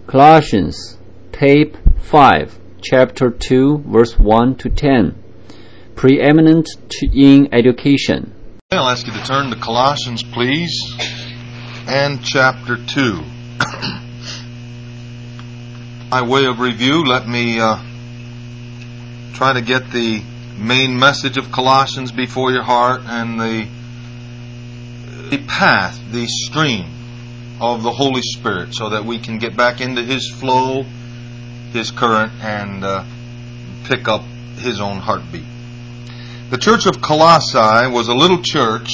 Colossians, tape 5, chapter 2, verse 1 to 10. Preeminent in education. I'll ask you to turn to Colossians, please, and chapter 2. By way of review, let me try to get the main message of Colossians before your heart and the path, the stream of the Holy Spirit, so that we can get back into His flow, His current, and pick up His own heartbeat. The church of Colossae was a little church,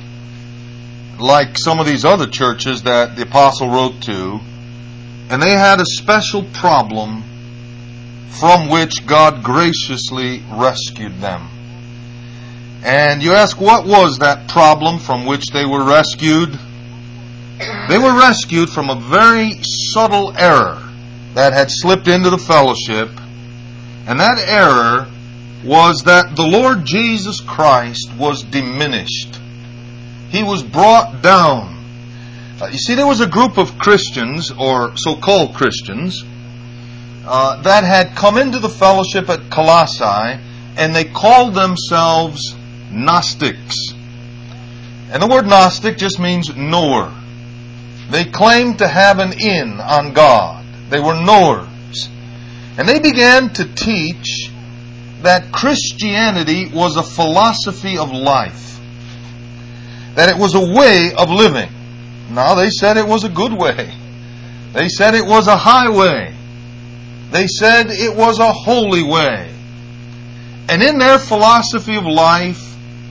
like some of these other churches that the apostle wrote to, and they had a special problem from which God graciously rescued them. And you ask, what was that problem from which they were rescued? They were rescued from a very subtle error that had slipped into the fellowship, and that error was that the Lord Jesus Christ was diminished. He was brought down. You see, there was a group of Christians, or so-called Christians, that had come into the fellowship at Colossae, and they called themselves Gnostics. And the word Gnostic just means knower. They claimed to have an in on God. They were knowers. And they began to teach that Christianity was a philosophy of life. That it was a way of living. Now, they said it was a good way. They said it was a highway. They said it was a holy way. And in their philosophy of life,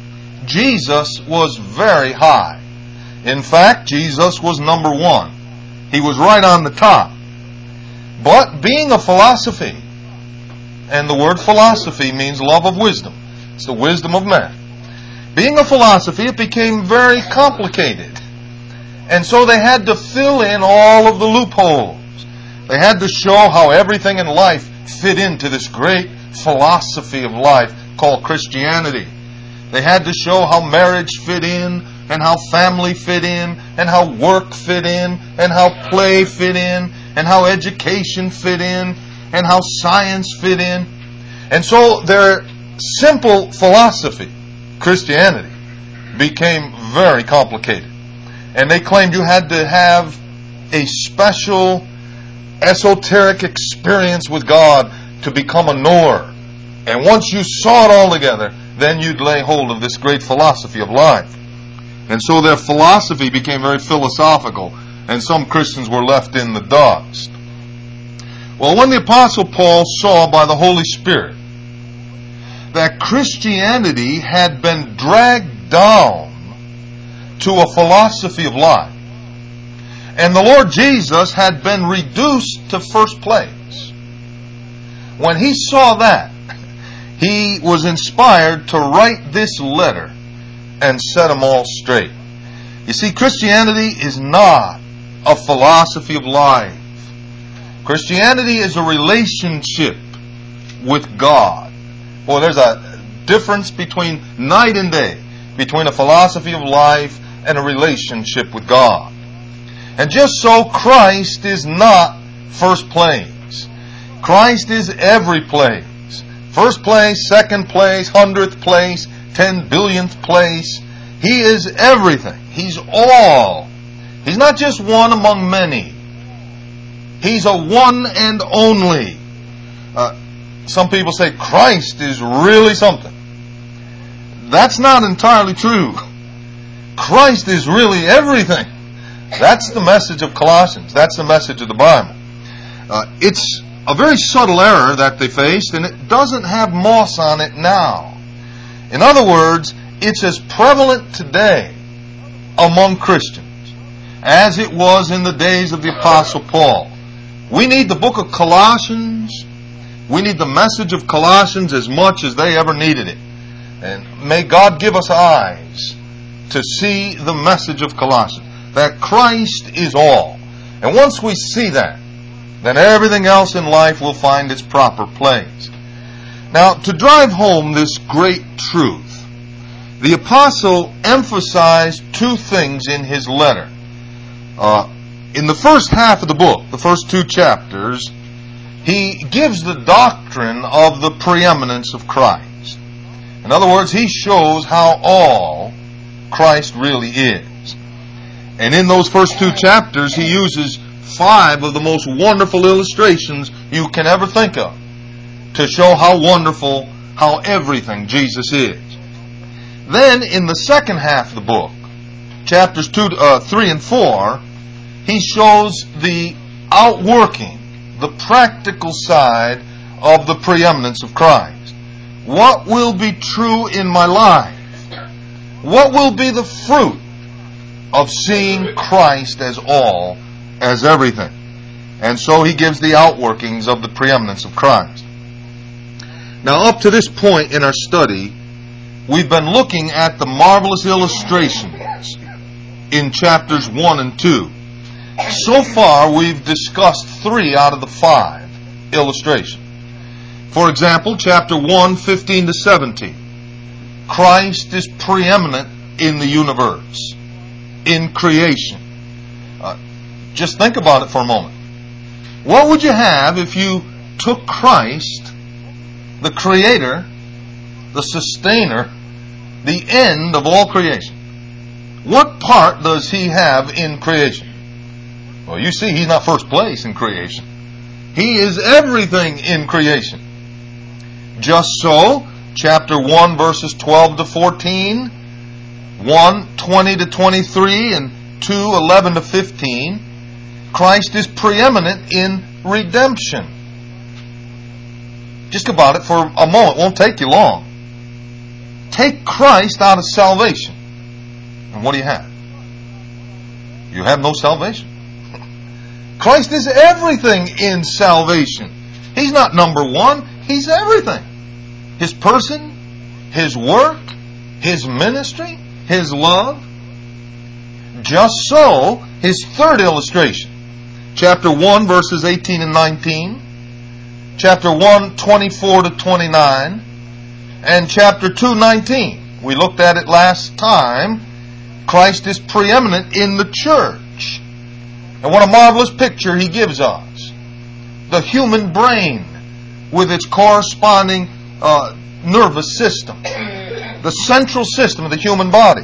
Jesus was very high. In fact, Jesus was number one. He was right on the top. But being a philosophy, and the word philosophy means love of wisdom. It's the wisdom of man. Being a philosophy, it became very complicated. And so they had to fill in all of the loopholes. They had to show how everything in life fit into this great philosophy of life called Christianity. They had to show how marriage fit in, and how family fit in, and how work fit in, and how play fit in, and how education fit in, and how science fit in. And so their simple philosophy, Christianity, became very complicated. And they claimed you had to have a special esoteric experience with God to become a knower. And once you saw it all together, then you'd lay hold of this great philosophy of life. And so their philosophy became very philosophical, and some Christians were left in the dust. Well, when the Apostle Paul saw by the Holy Spirit that Christianity had been dragged down to a philosophy of life, and the Lord Jesus had been reduced to first place, when he saw that, he was inspired to write this letter and set them all straight. You see, Christianity is not a philosophy of life. Christianity is a relationship with God. Well, there's a difference between night and day, between a philosophy of life and a relationship with God. And just so, Christ is not first place. Christ is every place. First place, second place, 100th place, 10 billionth place. He is everything. He's all. He's not just one among many. He's a one and only. Some people say Christ is really something. That's not entirely true. Christ is really everything. That's the message of Colossians. That's the message of the Bible. It's a very subtle error that they faced, and it doesn't have moss on it now. In other words, it's as prevalent today among Christians as it was in the days of the Apostle Paul. We need the book of Colossians. We need the message of Colossians as much as they ever needed it. And may God give us eyes to see the message of Colossians, that Christ is all. And once we see that, then everything else in life will find its proper place. Now, to drive home this great truth, the apostle emphasized two things in his letter. In the first half of the book, the first 2 chapters, he gives the doctrine of the preeminence of Christ. In other words, he shows how all Christ really is. And in those first 2 chapters, he uses 5 of the most wonderful illustrations you can ever think of to show how wonderful, how everything Jesus is. Then, in the second half of the book, chapters 3 and 4, he shows the outworking, the practical side of the preeminence of Christ. What will be true in my life? What will be the fruit of seeing Christ as all, as everything? And so he gives the outworkings of the preeminence of Christ. Now, up to this point in our study, we've been looking at the marvelous illustrations in chapters 1 and 2. So far, we've discussed 3 out of the 5 illustrations. For example, chapter 1, 15 to 17. Christ is preeminent in the universe, in creation. Just think about it for a moment. What would you have if you took Christ, the Creator, the Sustainer, the end of all creation? What part does He have in creation? Well, you see, He's not first place in creation. He is everything in creation. Just so, chapter 1, verses 12 to 14, 1, 20 to 23, and 2, 11 to 15, Christ is preeminent in redemption. Just think about it for a moment. It won't take you long. Take Christ out of salvation, and what do you have? You have no salvation. Christ is everything in salvation. He's not number 1. He's everything. His person, His work, His ministry, His love. Just so, his third illustration. Chapter 1, verses 18 and 19. Chapter 1, 24 to 29. And chapter 2, 19. We looked at it last time. Christ is preeminent in the church. And what a marvelous picture he gives us. The human brain with its corresponding nervous system. The central system of the human body.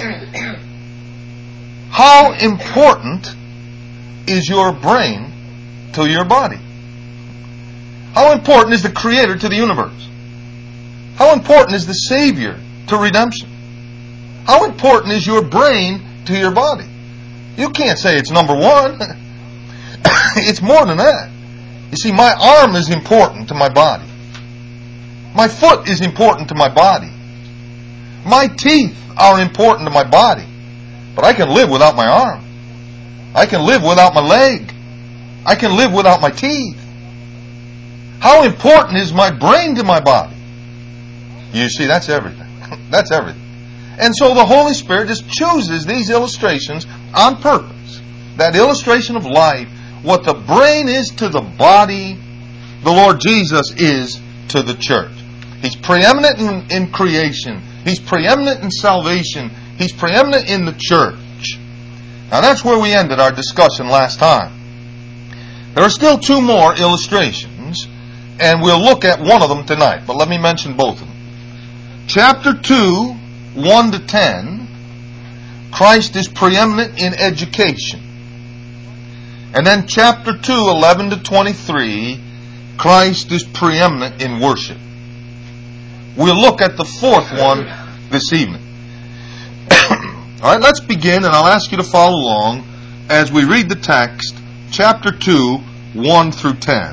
How important is your brain to your body? How important is the Creator to the universe? How important is the Savior to redemption? How important is your brain to your body? You can't say it's number 1. It's more than that. You see, my arm is important to my body. My foot is important to my body. My teeth are important to my body. But I can live without my arm. I can live without my leg. I can live without my teeth. How important is my brain to my body? You see, that's everything. That's everything. And so the Holy Spirit just chooses these illustrations on purpose. That illustration of life, what the brain is to the body, the Lord Jesus is to the church. He's preeminent in creation. He's preeminent in salvation. He's preeminent in the church. Now that's where we ended our discussion last time. There are still 2 more illustrations, and we'll look at one of them tonight, but let me mention both of them. Chapter 2, 1 to 10, Christ is preeminent in education. And then chapter 2, 11 to 23, Christ is preeminent in worship. We'll look at the 4th one this evening. All right, let's begin, and I'll ask you to follow along as we read the text, chapter 2, 1 through 10.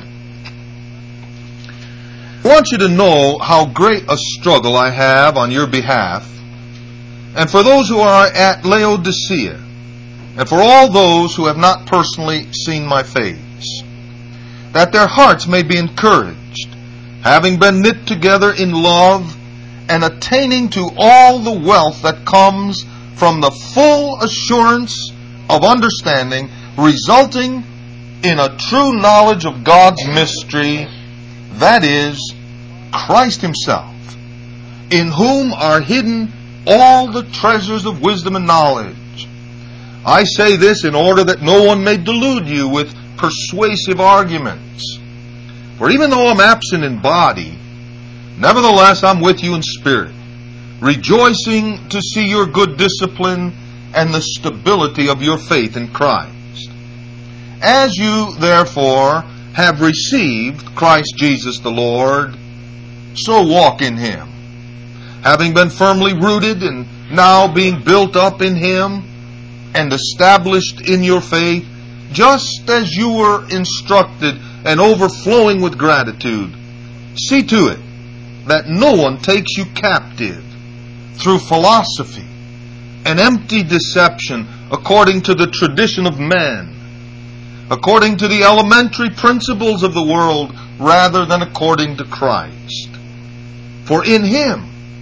I want you to know how great a struggle I have on your behalf, and for those who are at Laodicea, and for all those who have not personally seen my face, that their hearts may be encouraged, having been knit together in love, and attaining to all the wealth that comes from the full assurance of understanding, resulting in a true knowledge of God's mystery, that is, Christ Himself, in whom are hidden all the treasures of wisdom and knowledge. I say this in order that no one may delude you with persuasive arguments. For even though I'm absent in body, nevertheless I'm with you in spirit, rejoicing to see your good discipline and the stability of your faith in Christ. As you, therefore, have received Christ Jesus the Lord, so walk in Him, having been firmly rooted and now being built up in Him and established in your faith, just as you were instructed and overflowing with gratitude. See to it that no one takes you captive through philosophy and empty deception according to the tradition of man, according to the elementary principles of the world, rather than according to Christ. For in Him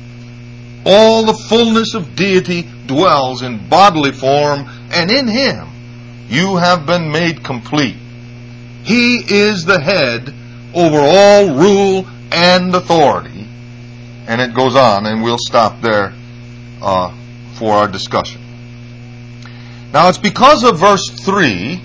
all the fullness of deity dwells in bodily form, and in Him you have been made complete. He is the head over all rule and authority. And it goes on, and we'll stop there for our discussion. Now it's because of verse 3,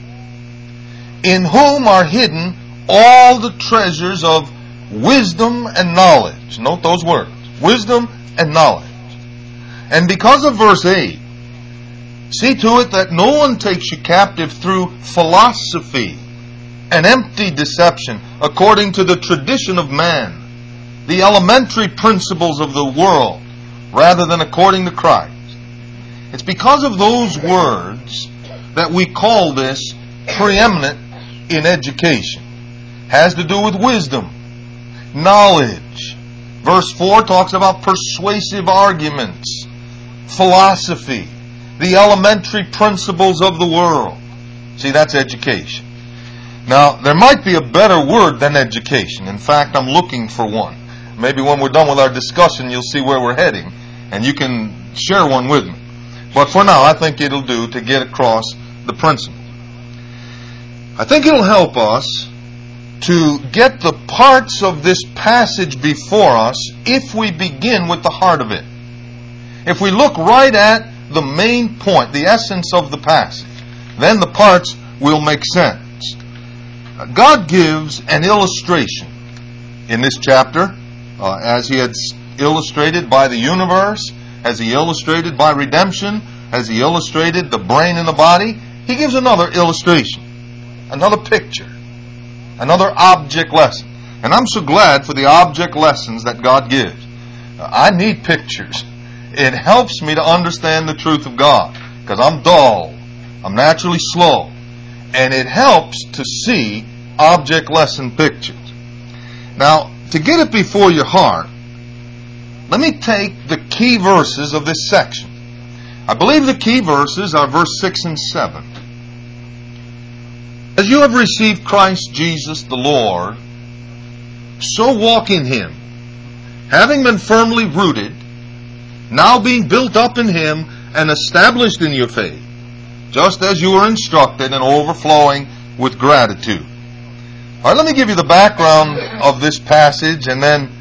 in whom are hidden all the treasures of wisdom and knowledge. Note those words, wisdom and knowledge. And because of verse 8, see to it that no one takes you captive through philosophy and empty deception according to the tradition of man, the elementary principles of the world, rather than according to Christ. It's because of those words that we call this preeminent in education. Has to do with wisdom, knowledge. Verse 4 talks about persuasive arguments, philosophy, the elementary principles of the world. See, that's education. Now, there might be a better word than education. In fact, I'm looking for one. Maybe when we're done with our discussion, you'll see where we're heading, and you can share one with me. But for now, I think it'll do to get across the principle. I think it'll help us to get the parts of this passage before us if we begin with the heart of it. If we look right at the main point, the essence of the passage, then the parts will make sense. God gives an illustration in this chapter, as He had illustrated by the universe, as He illustrated by redemption, as He illustrated the brain and the body. He gives another illustration, another picture, another object lesson. And I'm so glad for the object lessons that God gives. I need pictures. It helps me to understand the truth of God, because I'm dull, I'm naturally slow, and it helps to see object lesson pictures. Now, to get it before your heart, let me take the key verses of this section. I believe the key verses are verse 6 and 7. As you have received Christ Jesus the Lord, so walk in Him, having been firmly rooted, now being built up in Him and established in your faith, just as you were instructed and overflowing with gratitude. All right, let me give you the background of this passage and then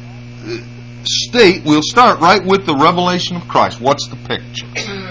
we'll start right with the revelation of Christ. What's the picture?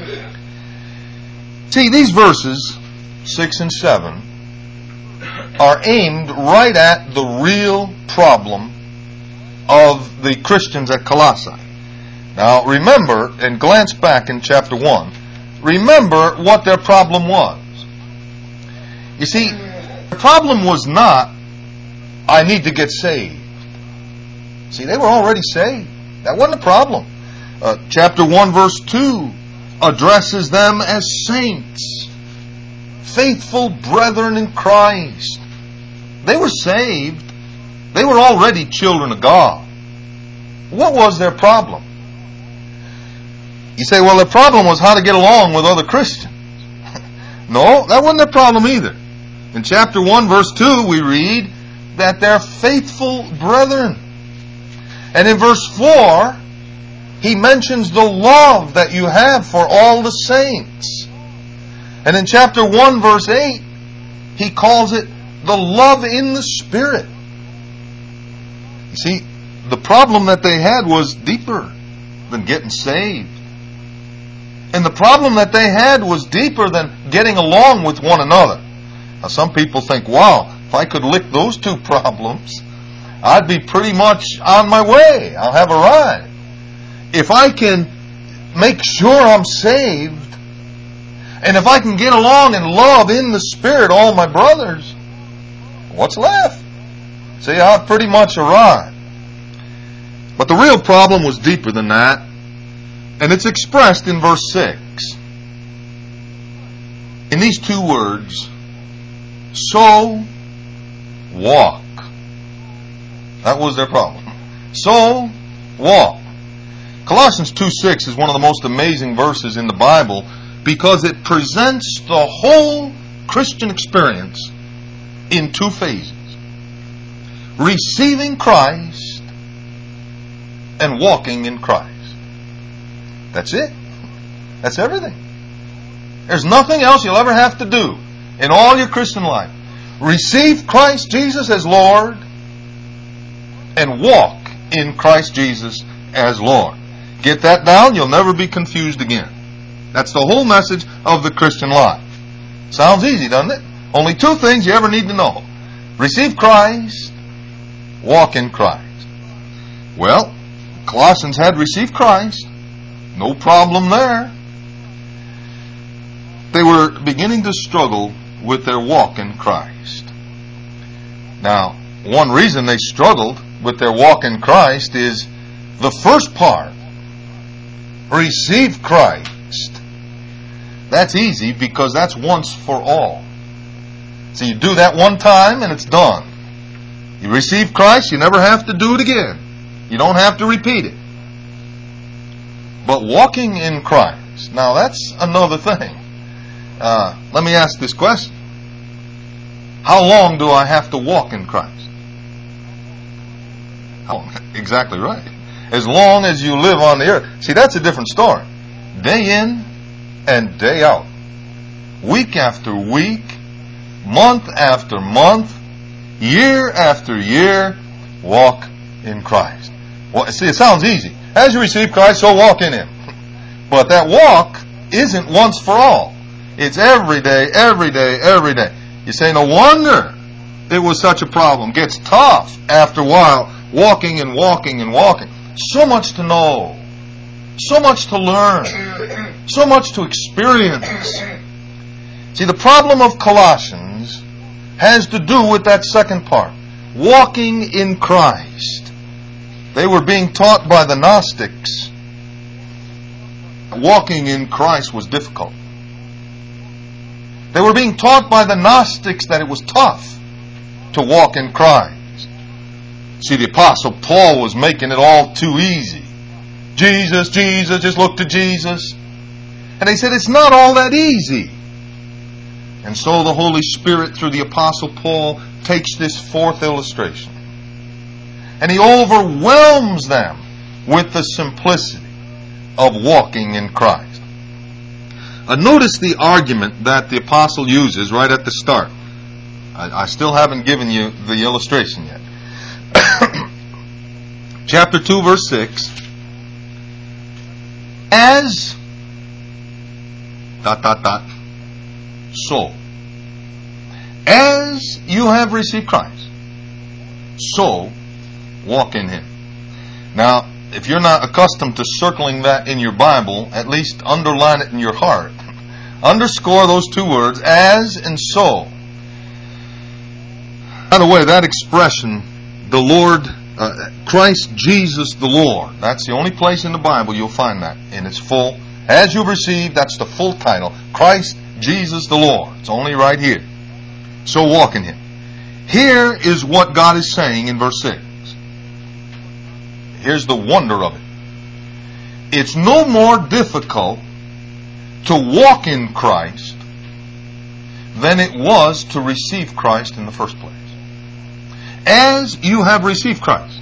See, these verses, 6 and 7, are aimed right at the real problem of the Christians at Colossae. Now, remember, and glance back in chapter 1, remember what their problem was. You see, the problem was not, I need to get saved. See, they were already saved. That wasn't a problem. Chapter 1, verse 2 addresses them as saints, faithful brethren in Christ. They were saved. They were already children of God. What was their problem? You say, well, their problem was how to get along with other Christians. No, that wasn't their problem either. In chapter 1, verse 2, we read that they're faithful brethren. And in verse 4, he mentions the love that you have for all the saints. And in chapter 1, verse 8, he calls it the love in the Spirit. You see, the problem that they had was deeper than getting saved. And the problem that they had was deeper than getting along with one another. Now some people think, wow, if I could lick those two problems, I'd be pretty much on my way. I'll have a ride. If I can make sure I'm saved, and if I can get along and love in the Spirit all my brothers, what's left? See, I've pretty much arrived. But the real problem was deeper than that, and it's expressed in verse 6. In these two words, so walk. That was their problem. So walk. Colossians 2:6 is one of the most amazing verses in the Bible because it presents the whole Christian experience in two phases. Receiving Christ and walking in Christ. That's it. That's everything. There's nothing else you'll ever have to do in all your Christian life. Receive Christ Jesus as Lord and walk in Christ Jesus as Lord. Get that down, you'll never be confused again. That's the whole message of the Christian life. Sounds easy, doesn't it? Only two things you ever need to know. Receive Christ, walk in Christ. Well, Colossians had received Christ. No problem there. They were beginning to struggle with their walk in Christ. Now, one reason they struggled with their walk in Christ is the first part. Receive Christ. That's easy because that's once for all. So you do that one time and it's done. You receive Christ, you never have to do it again. You don't have to repeat it. But walking in Christ, now that's another thing. Let me ask this question. How long do I have to walk in Christ? How long? Exactly right. As long as you live on the earth. See, that's a different story. Day in and day out. Week after week, month after month, year after year, walk in Christ. Well, see, it sounds easy. As you receive Christ, so walk in Him. But that walk isn't once for all. It's every day, every day, every day. You say, no wonder it was such a problem. It gets tough after a while, walking and walking and walking. So much to know. So much to learn. So much to experience. See, the problem of Colossians has to do with that second part. Walking in Christ. They were being taught by the Gnostics. Walking in Christ was difficult. They were being taught by the Gnostics that it was tough to walk in Christ. See, the Apostle Paul was making it all too easy. Jesus, Jesus, just look to Jesus. And they said it's not all that easy. And so the Holy Spirit, through the Apostle Paul, takes this fourth illustration. And he overwhelms them with the simplicity of walking in Christ. Notice the argument that the Apostle uses right at the start. I still haven't given you the illustration yet. Chapter 2, verse 6. As... ... So. As you have received Christ, so walk in Him. Now, if you're not accustomed to circling that in your Bible, at least underline it in your heart. Underscore those two words, as and so. By the way, that expression, the Lord, Christ Jesus the Lord, that's the only place in the Bible you'll find that in its full. As you've received, that's the full title. Christ Jesus the Lord. It's only right here. So walk in Him. Here is what God is saying in verse 6. Here's the wonder of it. It's no more difficult to walk in Christ than it was to receive Christ in the first place. As you have received Christ,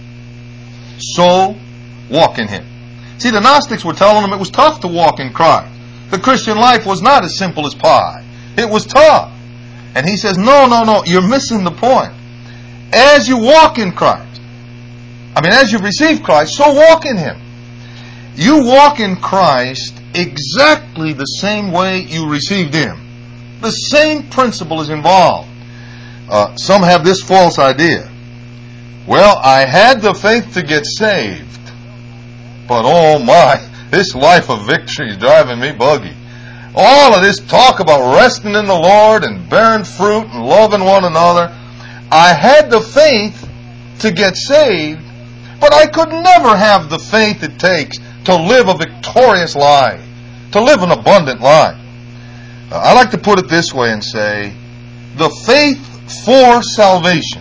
so walk in Him. See, the Gnostics were telling them it was tough to walk in Christ. The Christian life was not as simple as pie. It was tough. And he says, no, you're missing the point. As you walk in Christ, as you receive Christ, so walk in Him. You walk in Christ exactly the same way you received Him. The same principle is involved. Some have this false idea. Well, I had the faith to get saved, but oh my, this life of victory is driving me buggy. All of this talk about resting in the Lord and bearing fruit and loving one another. I had the faith to get saved, but I could never have the faith it takes to live a victorious life, to live an abundant life. I like to put it this way and say, the faith for salvation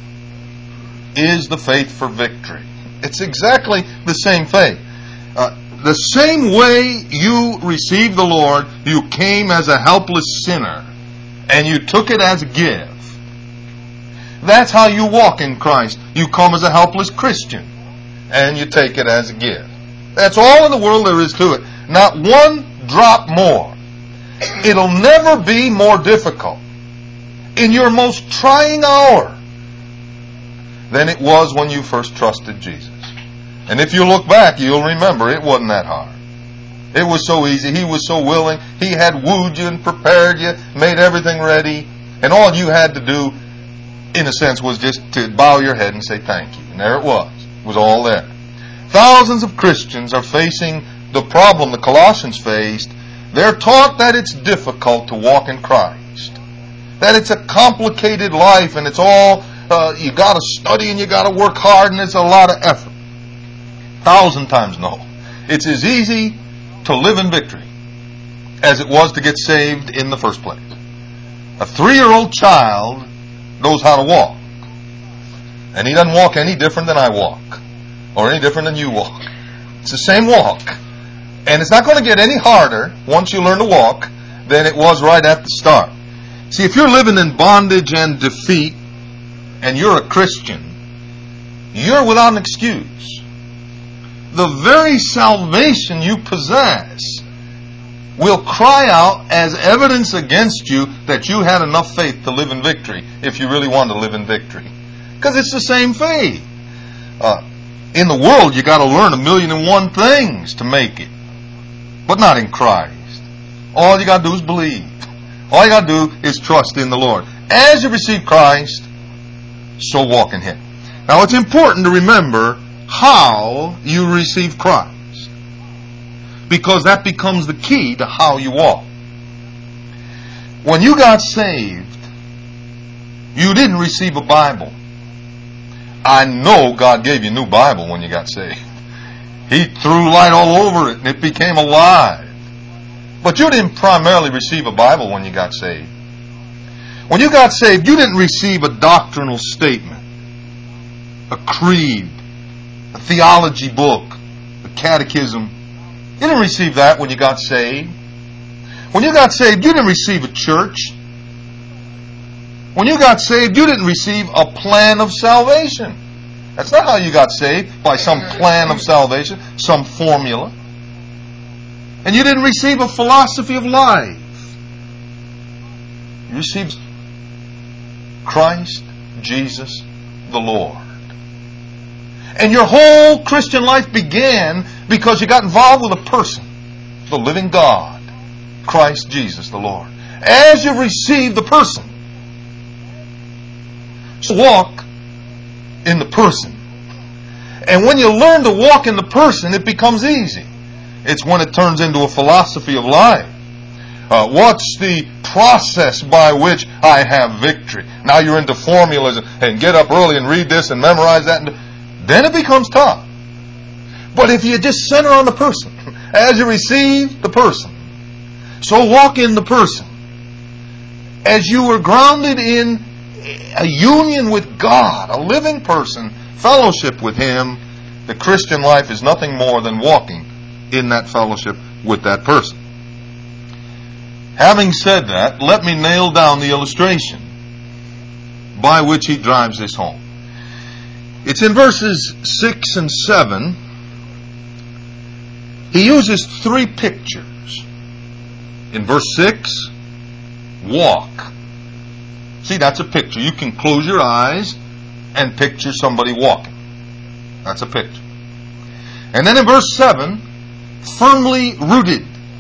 is the faith for victory. It's exactly the same faith. The same way you received the Lord, you came as a helpless sinner, and you took it as a gift. That's how you walk in Christ. You come as a helpless Christian, and you take it as a gift. That's all in the world there is to it. Not one drop more. It'll never be more difficult in your most trying hour than it was when you first trusted Jesus. And if you look back, you'll remember it wasn't that hard. It was so easy. He was so willing. He had wooed you and prepared you, made everything ready. And all you had to do, in a sense, was just to bow your head and say thank you. And there it was. It was all there. Thousands of Christians are facing the problem the Colossians faced. They're taught that it's difficult to walk in Christ. That it's a complicated life and it's all, you got to study and you got to work hard and it's a lot of effort. 1,000 times no. It's as easy to live in victory as it was to get saved in the first place. A 3-year-old child knows how to walk. And he doesn't walk any different than I walk. Or any different than you walk. It's the same walk. And it's not going to get any harder once you learn to walk than it was right at the start. See, if you're living in bondage and defeat and you're a Christian, you're without an excuse. The very salvation you possess will cry out as evidence against you that you had enough faith to live in victory if you really want to live in victory. Because it's the same faith. In the world, you got to learn 1,000,001 things to make it. But not in Christ. All you got to do is believe. All you got to do is trust in the Lord. As you receive Christ, so walk in Him. Now it's important to remember how you receive Christ, because that becomes the key to how you walk. When you got saved, you didn't receive a Bible. I know God gave you a new Bible when you got saved. He threw light all over it and it became alive. But you didn't primarily receive a Bible when you got saved. When you got saved, you didn't receive a doctrinal statement, a creed, a theology book, a catechism. You didn't receive that when you got saved. When you got saved, you didn't receive a church. When you got saved, you didn't receive a plan of salvation. That's not how you got saved, by some plan of salvation, some formula. And you didn't receive a philosophy of life. You received Christ Jesus the Lord. And your whole Christian life began because you got involved with a person, the living God, Christ Jesus the Lord. As you receive the person, so walk in the person. And when you learn to walk in the person, it becomes easy. It's when it turns into a philosophy of life. What's the process by which I have victory? Now you're into formulas and get up early and read this and memorize that. Then it becomes tough. But if you just center on the person, as you receive the person, so walk in the person. As you were grounded in a union with God, a living person, fellowship with Him, the Christian life is nothing more than walking in that fellowship with that person. Having said that, let me nail down the illustration by which he drives this home. It's in verses 6 and 7. He uses 3 pictures. In verse 6, walk. See, that's a picture. You can close your eyes and picture somebody walking. That's a picture. And then in verse 7, firmly rooted.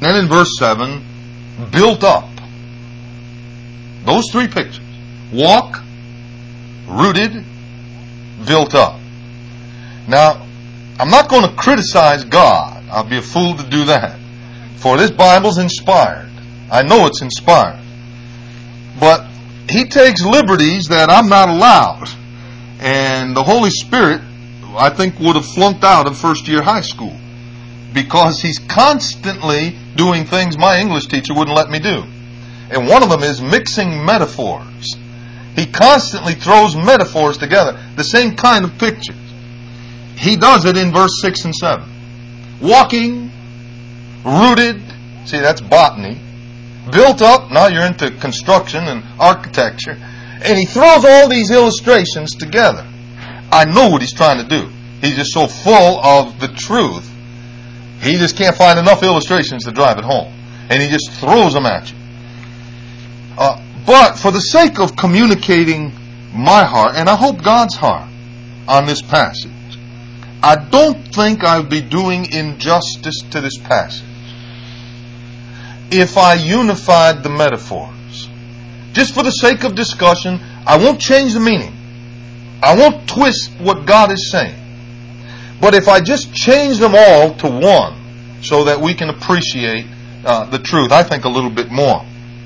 Then in verse 7, built up. Those three pictures. Walk, rooted, built up. Now, I'm not going to criticize God. I'll be a fool to do that. For this Bible's inspired. I know it's inspired. But He takes liberties that I'm not allowed. And the Holy Spirit, I think, would have flunked out of first year high school. Because He's constantly doing things my English teacher wouldn't let me do. And one of them is mixing metaphors. He constantly throws metaphors together. The same kind of pictures. He does it in verse 6 and 7. Walking, rooted, see, that's botany. Built up, now you're into construction and architecture. And he throws all these illustrations together. I know what he's trying to do. He's just so full of the truth. He just can't find enough illustrations to drive it home. And he just throws them at you. But for the sake of communicating my heart, and I hope God's heart, on this passage, I don't think I'd be doing injustice to this passage if I unified the metaphors. Just for the sake of discussion, I won't change the meaning. I won't twist what God is saying. But if I just change them all to one, so that we can appreciate the truth, I think, a little bit more.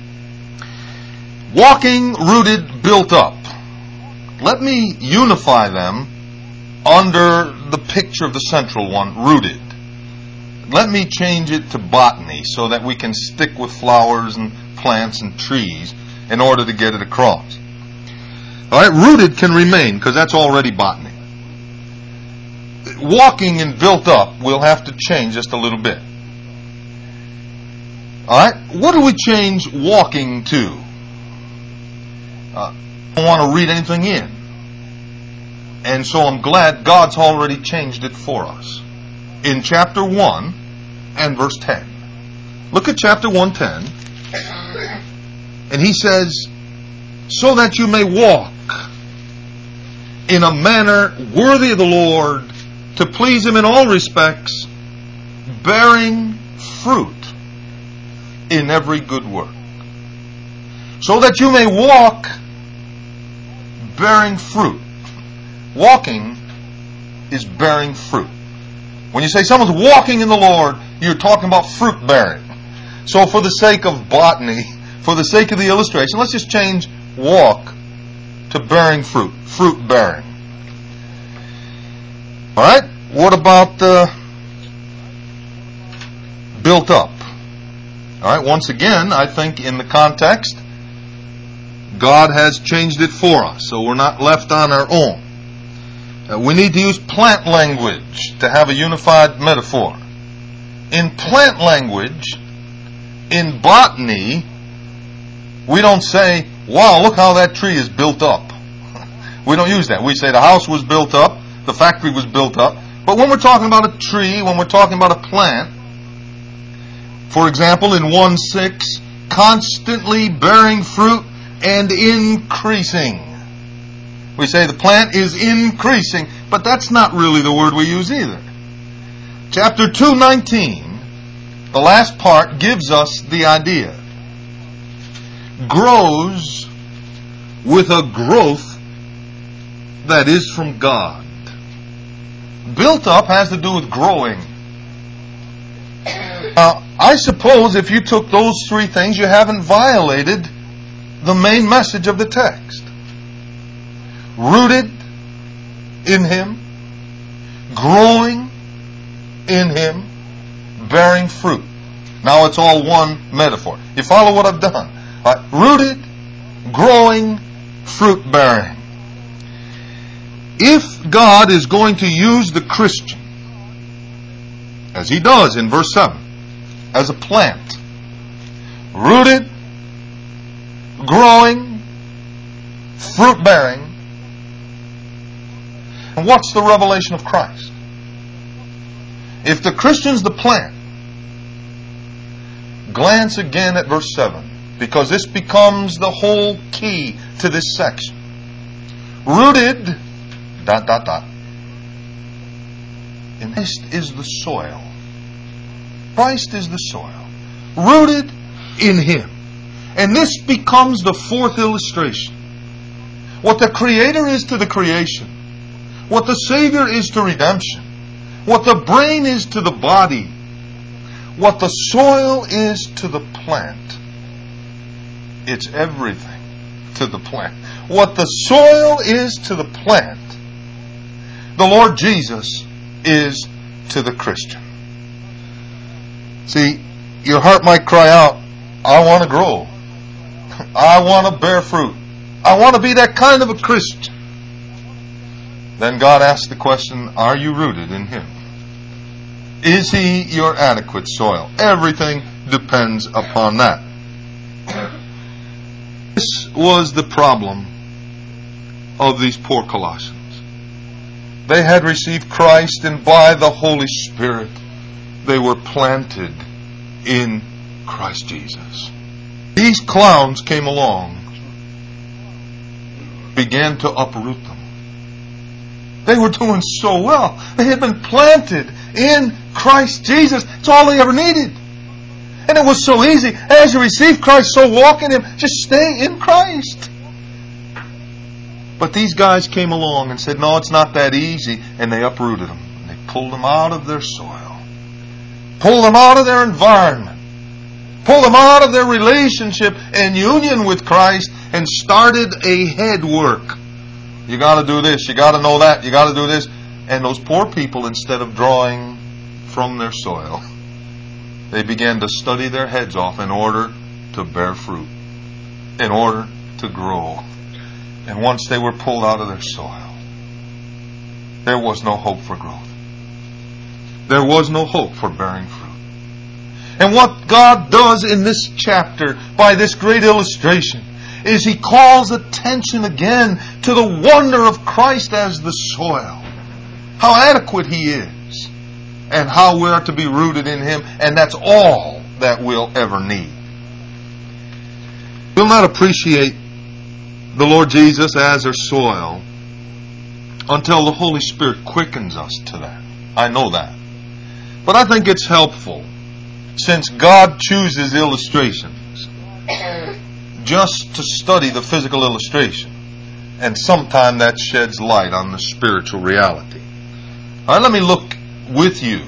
Walking, rooted, built up. Let me unify them under the picture of the central one, rooted. Let me change it to botany so that we can stick with flowers and plants and trees in order to get it across. All right, rooted can remain because that's already botany. Walking and built up, we'll have to change just a little bit. All right, what do we change walking to? I don't want to read anything in. And so I'm glad God's already changed it for us. In chapter 1 and verse 10. Look at chapter 1:10. And he says, so that you may walk in a manner worthy of the Lord, to please Him in all respects, bearing fruit in every good work. So that you may walk bearing fruit. Walking is bearing fruit. When you say someone's walking in the Lord, you're talking about fruit bearing. So for the sake of botany, for the sake of the illustration, let's just change walk to bearing fruit. Fruit bearing. Alright, what about built up? Alright, once again, I think in the context, God has changed it for us, so we're not left on our own. We need to use plant language to have a unified metaphor. In plant language, in botany, we don't say, wow, look how that tree is built up. We don't use that. We say the house was built up, the factory was built up. But when we're talking about a tree, when we're talking about a plant, for example, in 1:6, constantly bearing fruit and increasing. We say the plant is increasing, but that's not really the word we use either. Chapter 2:19, the last part, gives us the idea. Grows with a growth that is from God. Built up has to do with growing. Now, I suppose if you took those three things, you haven't violated the main message of the text. Rooted in Him, growing in Him, bearing fruit. Now it's all one metaphor. You follow what I've done? Rooted, growing, fruit bearing. If God is going to use the Christian, as He does in verse 7, as a plant, rooted, growing, fruit bearing, and what's the revelation of Christ? If the Christian's the plant, glance again at verse 7, because this becomes the whole key to this section. Rooted, ... And Christ is the soil. Christ is the soil. rooted in Him. And this becomes the fourth illustration. What the Creator is to the creation, what the Savior is to redemption, what the brain is to the body, what the soil is to the plant. It's everything to the plant. What the soil is to the plant, the Lord Jesus is to the Christian. See, your heart might cry out, I want to grow. I want to bear fruit. I want to be that kind of a Christian. Then God asks the question, are you rooted in Him? Is He your adequate soil? Everything depends upon that. This was the problem of these poor Colossians. They had received Christ, and by the Holy Spirit they were planted in Christ Jesus. These clowns came along, began to uproot them. They were doing so well. They had been planted in Christ Jesus. It's all they ever needed. And it was so easy. As you receive Christ, so walk in Him. Just stay in Christ. But these guys came along and said, no, it's not that easy. And they uprooted them. And they pulled them out of their soil. Pulled them out of their environment. Pulled them out of their relationship and union with Christ and started a head work. You got to do this. You got to know that. You got to do this. And those poor people, instead of drawing from their soil, they began to study their heads off in order to bear fruit, in order to grow. And once they were pulled out of their soil, there was no hope for growth. There was no hope for bearing fruit. And what God does in this chapter, by this great illustration, is He calls attention again to the wonder of Christ as the soil. How adequate He is. And how we are to be rooted in Him. And that's all that we'll ever need. We'll not appreciate the Lord Jesus as our soil until the Holy Spirit quickens us to that. I know that. But I think it's helpful, since God chooses illustrations, just to study the physical illustration. And sometime that sheds light on the spiritual reality. All right, let me look with you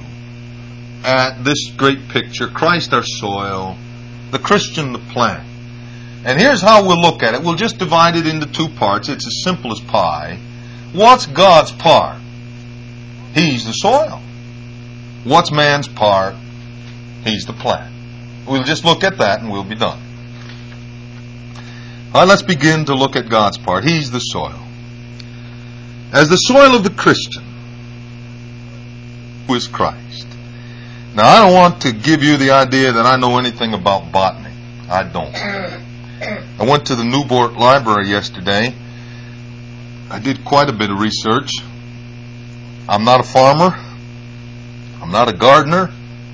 at this great picture. Christ our soil, the Christian the plant. And here's how we'll look at it. We'll just divide it into two parts. It's as simple as pie. What's God's part? He's the soil. What's man's part? He's the plant. We'll just look at that and we'll be done. All right, let's begin to look at God's part. He's the soil. As the soil of the Christian, who is Christ. Now, I don't want to give you the idea that I know anything about botany. I don't. I went to the Newport Library yesterday. I did quite a bit of research. I'm not a farmer. I'm not a gardener.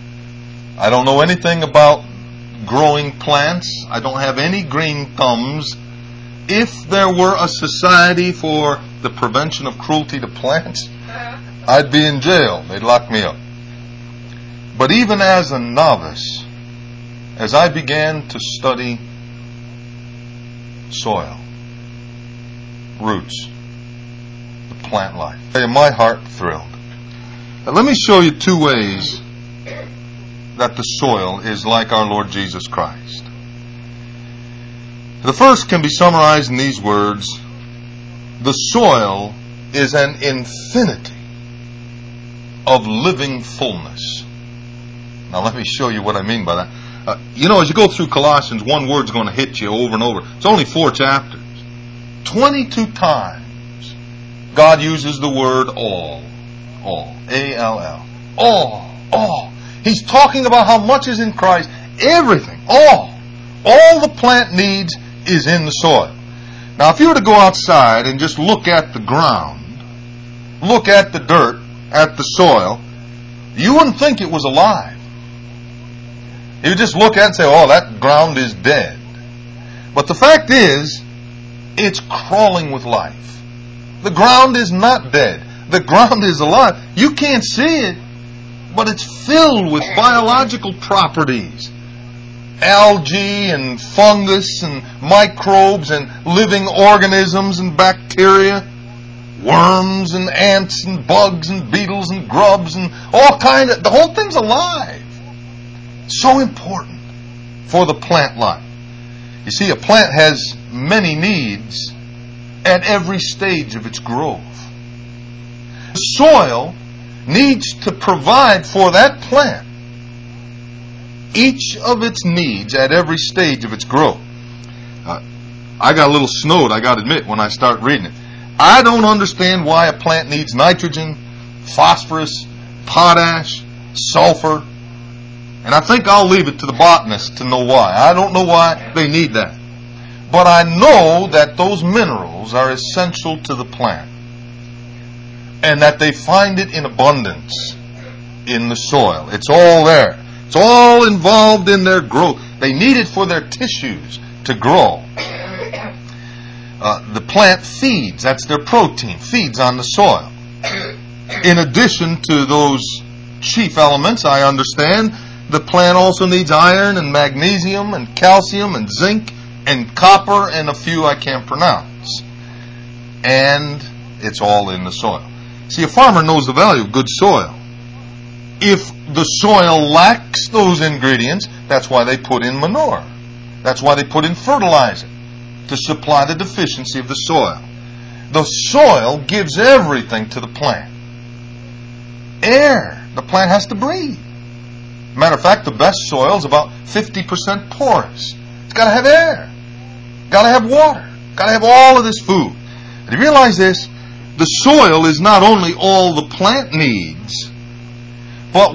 I don't know anything about growing plants. I don't have any green thumbs. If there were a society for the prevention of cruelty to plants, I'd be in jail. They'd lock me up. But even as a novice, as I began to study soil, roots, the plant life, my heart thrilled. Now, let me show you two ways that the soil is like our Lord Jesus Christ. The first can be summarized in these words: the soil is an infinity of living fullness. Now let me show you what I mean by that. As you go through Colossians, one word's going to hit you over and over. It's only 4 chapters. 22 times God uses the word all. All. A-L-L. All. He's talking about how much is in Christ. Everything. All the plant needs is in the soil. Now if you were to go outside and just look at the ground, look at the dirt, at the soil, you wouldn't think it was alive. You would just look at it and say, oh, that ground is dead. But the fact is, it's crawling with life. The ground is not dead. The ground is alive. You can't see it, but it's filled with biological properties algae and fungus and microbes and living organisms and bacteria, worms and ants and bugs and beetles and grubs and all kind of, the whole thing's alive. So important for the plant life. You see, a plant has many needs at every stage of its growth. The soil needs to provide for that plant each of its needs at every stage of its growth. I got a little snowed, I got to admit, when I start reading it. I don't understand why a plant needs nitrogen, phosphorus, potash, sulfur, and I think I'll leave it to the botanist to know why. I don't know why they need that. But I know that those minerals are essential to the plant, and that they find it in abundance in the soil. It's all there. It's all involved in their growth. They need it for their tissues to grow. The plant feeds, that's their protein, feeds on the soil. In addition to those chief elements, I understand, the plant also needs iron and magnesium and calcium and zinc and copper and a few I can't pronounce. And it's all in the soil. See, a farmer knows the value of good soil. If the soil lacks those ingredients, that's why they put in manure. That's why they put in fertilizer, to supply the deficiency of the soil. The soil gives everything to the plant. Air, the plant has to breathe. Matter of fact, the best soil is about 50% porous. It's got to have air, got to have water, got to have all of this food. And you realize this, the soil is not only all the plant needs, but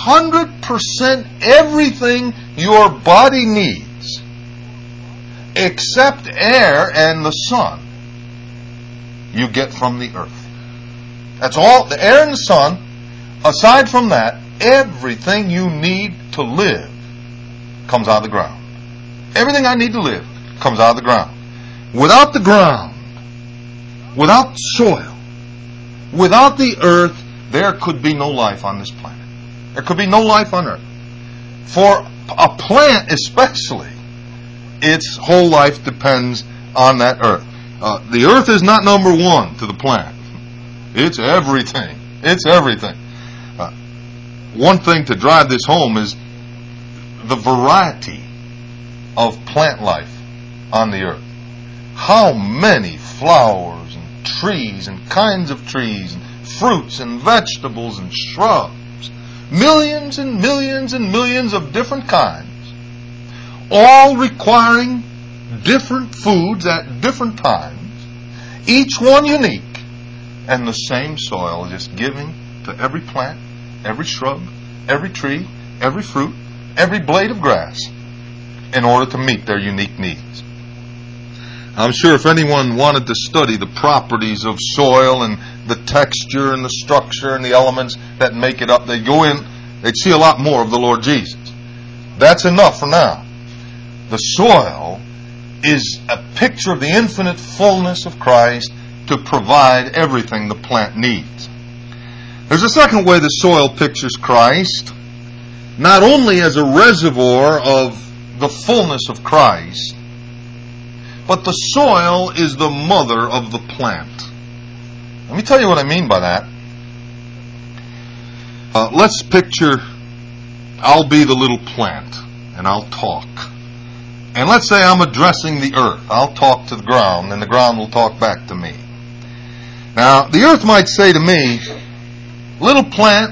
100% everything your body needs, except air and the sun, you get from the earth. That's all, the air and the sun. Aside from that, everything you need to live comes out of the ground. Everything I need to live comes out of the ground. Without the ground, without soil, without the earth, there could be no life on this planet. There could be no life on earth. For a plant especially, its whole life depends on that earth. The earth is not number one to the plant. It's everything. It's everything. One thing to drive this home is the variety of plant life on the earth. How many flowers and trees and kinds of trees and fruits and vegetables and shrubs. Millions and millions and millions of different kinds, all requiring different foods at different times, each one unique, and the same soil just giving to every plant, every shrub, every tree, every fruit, every blade of grass, in order to meet their unique needs. I'm sure if anyone wanted to study the properties of soil and the texture and the structure and the elements that make it up, they'd go in, they'd see a lot more of the Lord Jesus. That's enough for now. The soil is a picture of the infinite fullness of Christ to provide everything the plant needs. There's a second way the soil pictures Christ, not only as a reservoir of the fullness of Christ, but the soil is the mother of the plant. Let me tell you what I mean by that. Let's picture I'll be the little plant, and I'll talk. And let's say I'm addressing the earth. I'll talk to the ground, and the ground will talk back to me. Now, the earth might say to me, little plant,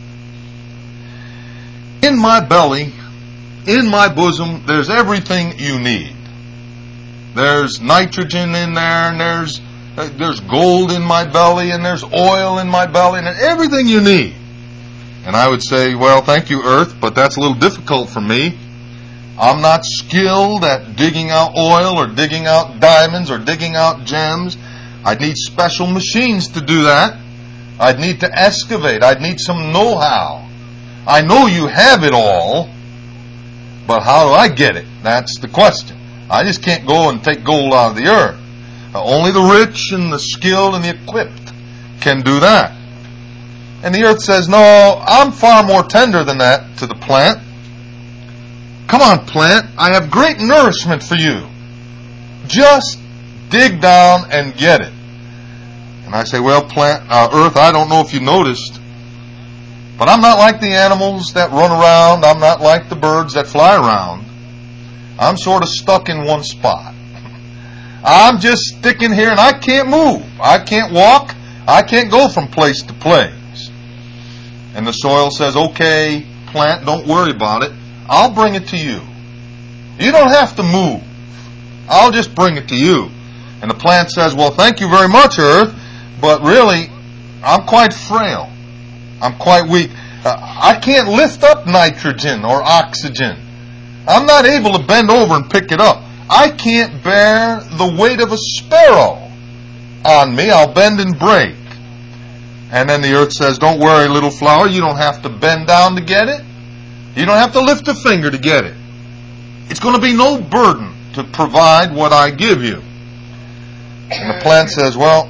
in my belly, in my bosom, there's everything you need. There's nitrogen in there, and there's gold in my belly, and there's oil in my belly, and everything you need. And I would say, well, thank you, earth, but that's a little difficult for me. I'm not skilled at digging out oil or digging out diamonds or digging out gems. I'd need special machines to do that. I'd need to excavate. I'd need some know-how. I know you have it all, but how do I get it? That's the question. I just can't go and take gold out of the earth. Only the rich and the skilled and the equipped can do that. And the earth says, no, I'm far more tender than that to the plant. Come on, plant, I have great nourishment for you. Just dig down and get it. And I say, well, earth, I don't know if you noticed, but I'm not like the animals that run around. I'm not like the birds that fly around. I'm sort of stuck in one spot. I'm just sticking here and I can't move. I can't walk. I can't go from place to place. And the soil says, okay, plant, don't worry about it. I'll bring it to you. You don't have to move. I'll just bring it to you. And the plant says, well, thank you very much, earth, but really, I'm quite frail. I'm quite weak. I can't lift up nitrogen or oxygen. I'm not able to bend over and pick it up. I can't bear the weight of a sparrow on me. I'll bend and break. And then the earth says, don't worry, little flower. You don't have to bend down to get it. You don't have to lift a finger to get it. It's going to be no burden to provide what I give you. And the plant says, well,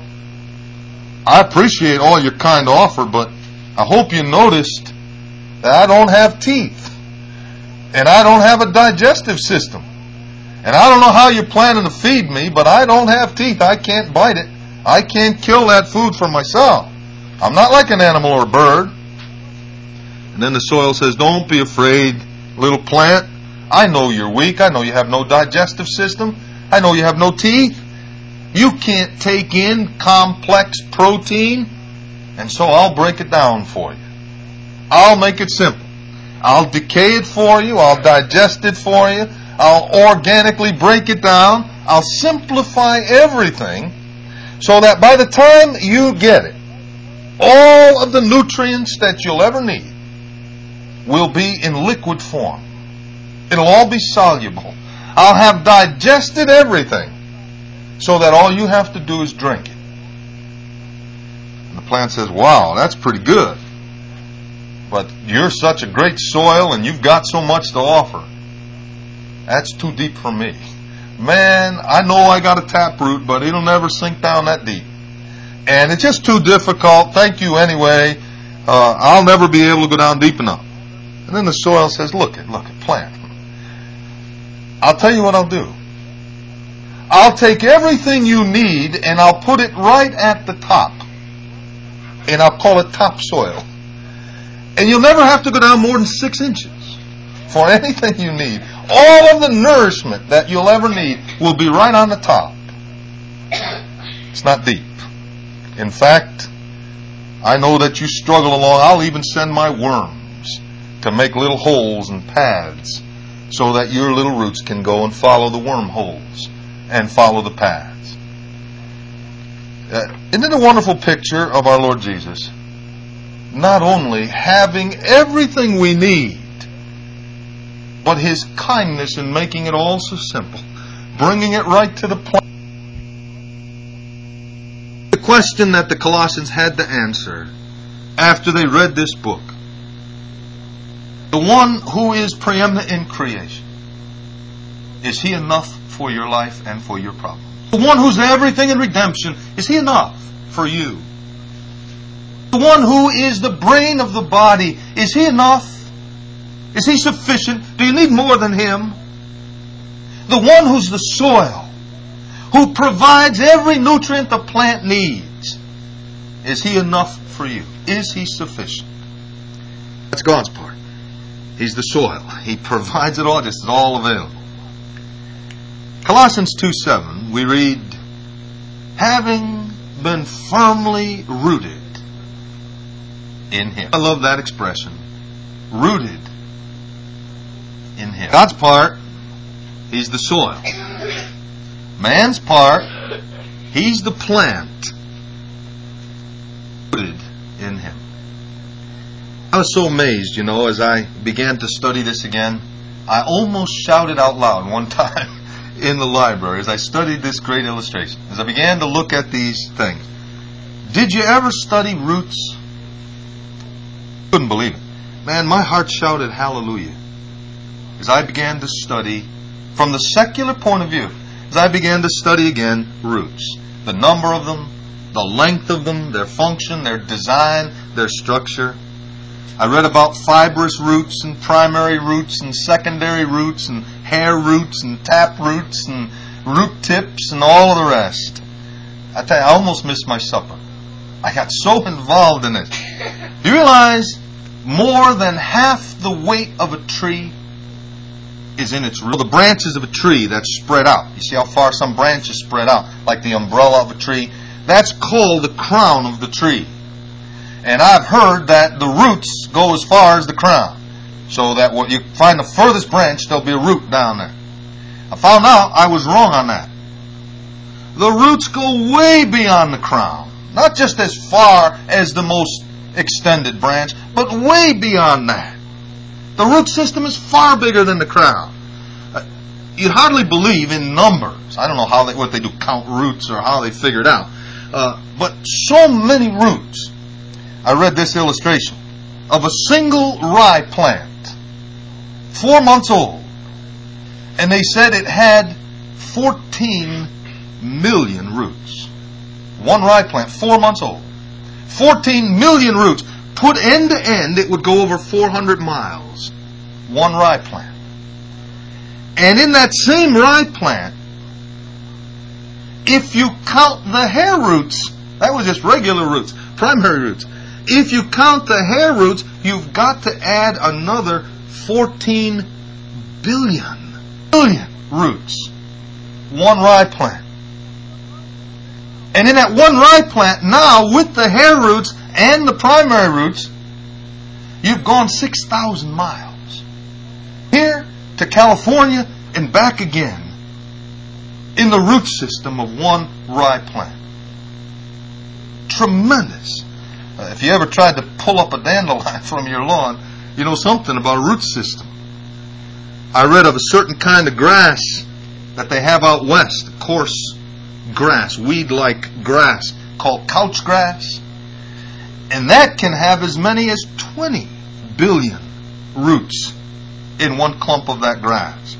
I appreciate all your kind offer, but I hope you noticed that I don't have teeth. And I don't have a digestive system. And I don't know how you're planning to feed me, but I don't have teeth. I can't bite it. I can't kill that food for myself. I'm not like an animal or a bird. And then the soil says, don't be afraid, little plant. I know you're weak. I know you have no digestive system. I know you have no teeth. You can't take in complex protein. And so I'll break it down for you. I'll make it simple. I'll decay it for you. I'll digest it for you. I'll organically break it down. I'll simplify everything so that by the time you get it, all of the nutrients that you'll ever need will be in liquid form. It'll all be soluble. I'll have digested everything so that all you have to do is drink it. And the plant says, wow, that's pretty good. But you're such a great soil and you've got so much to offer. That's too deep for me. Man, I know I got a taproot, but it'll never sink down that deep. And it's just too difficult. Thank you anyway. I'll never be able to go down deep enough. And then the soil says, look it, plant. I'll tell you what I'll do. I'll take everything you need and I'll put it right at the top. And I'll call it topsoil. And you'll never have to go down more than 6 inches for anything you need. All of the nourishment that you'll ever need will be right on the top. It's not deep. In fact, I know that you struggle along. I'll even send my worms to make little holes and paths so that your little roots can go and follow the wormholes and follow the paths. Isn't it a wonderful picture of our Lord Jesus? Not only having everything we need, but His kindness in making it all so simple, bringing it right to the point. The question that the Colossians had to answer after they read this book: the one who is preeminent in creation, is He enough for your life and for your problem? The one who's everything in redemption, is He enough for you? The one who is the brain of the body, is He enough? Is He sufficient? Do you need more than Him? The one who's the soil, who provides every nutrient the plant needs, is He enough for you? Is He sufficient? That's God's part. He's the soil. He provides it all, just it's all available. Colossians 2:7, we read, having been firmly rooted in Him. I love that expression. Rooted in Him. God's part, He's the soil. Man's part, he's the plant. Rooted in Him. I was so amazed, as I began to study this again. I almost shouted out loud one time in the library as I studied this great illustration. As I began to look at these things. Did you ever study roots? Couldn't believe it. Man, my heart shouted hallelujah as I began to study from the secular point of view. As I began to study again roots, the number of them, the length of them, their function, their design, their structure. I read about fibrous roots and primary roots and secondary roots and hair roots and tap roots and root tips and all of the rest. I tell you, I almost missed my supper. I got so involved in it. Do you realize more than half the weight of a tree is in its root? The branches of a tree that's spread out. You see how far some branches spread out, like the umbrella of a tree? That's called the crown of the tree. And I've heard that the roots go as far as the crown. So that when you find the furthest branch, there'll be a root down there. I found out I was wrong on that. The roots go way beyond the crown. Not just as far as the most extended branch, but way beyond that. The root system is far bigger than the crown. You'd hardly believe in numbers. I don't know what they do, count roots or how they figure it out. But so many roots. I read this illustration of a single rye plant, 4 months old, and they said it had 14 million roots. One rye plant, 4 months old. 14 million roots. Put end to end, it would go over 400 miles. One rye plant. And in that same rye plant, if you count the hair roots, that was just regular roots, primary roots. If you count the hair roots, you've got to add another 14 billion roots. One rye plant. And in that one rye plant, now with the hair roots and the primary roots, you've gone 6,000 miles. Here to California and back again in the root system of one rye plant. Tremendous. If you ever tried to pull up a dandelion from your lawn, you know something about a root system. I read of a certain kind of grass that they have out west, coarse grass, weed-like grass, called couch grass. And that can have as many as 20 billion roots in one clump of that grass.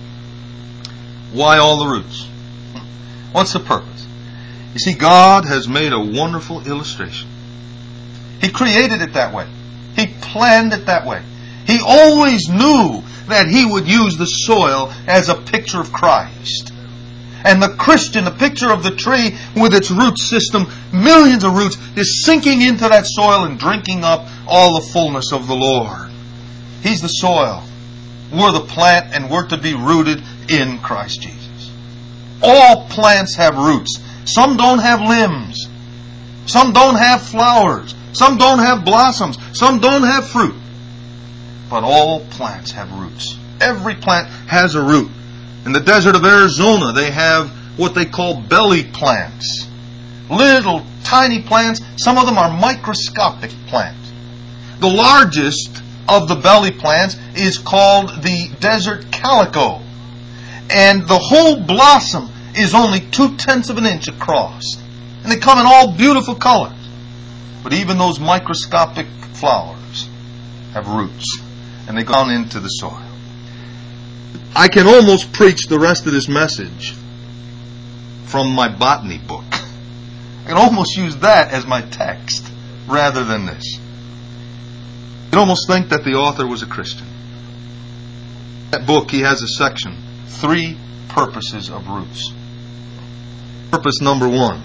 Why all the roots? What's the purpose? You see, God has made a wonderful illustration. He created it that way. He planned it that way. He always knew that He would use the soil as a picture of Christ. And the Christian, the picture of the tree with its root system, millions of roots, is sinking into that soil and drinking up all the fullness of the Lord. He's the soil. We're the plant, and we're to be rooted in Christ Jesus. All plants have roots. Some don't have limbs. Some don't have flowers. Some don't have blossoms. Some don't have fruit. But all plants have roots. Every plant has a root. In the desert of Arizona, they have what they call belly plants. Little tiny plants. Some of them are microscopic plants. The largest of the belly plants is called the desert calico. And the whole blossom is only 0.2 of an inch across. And they come in all beautiful colors. But even those microscopic flowers have roots. And they go down into the soil. I can almost preach the rest of this message from my botany book. I can almost use that as my text rather than this. You'd almost think that the author was a Christian. In that book, he has a section, 3 purposes of roots. Purpose number 1.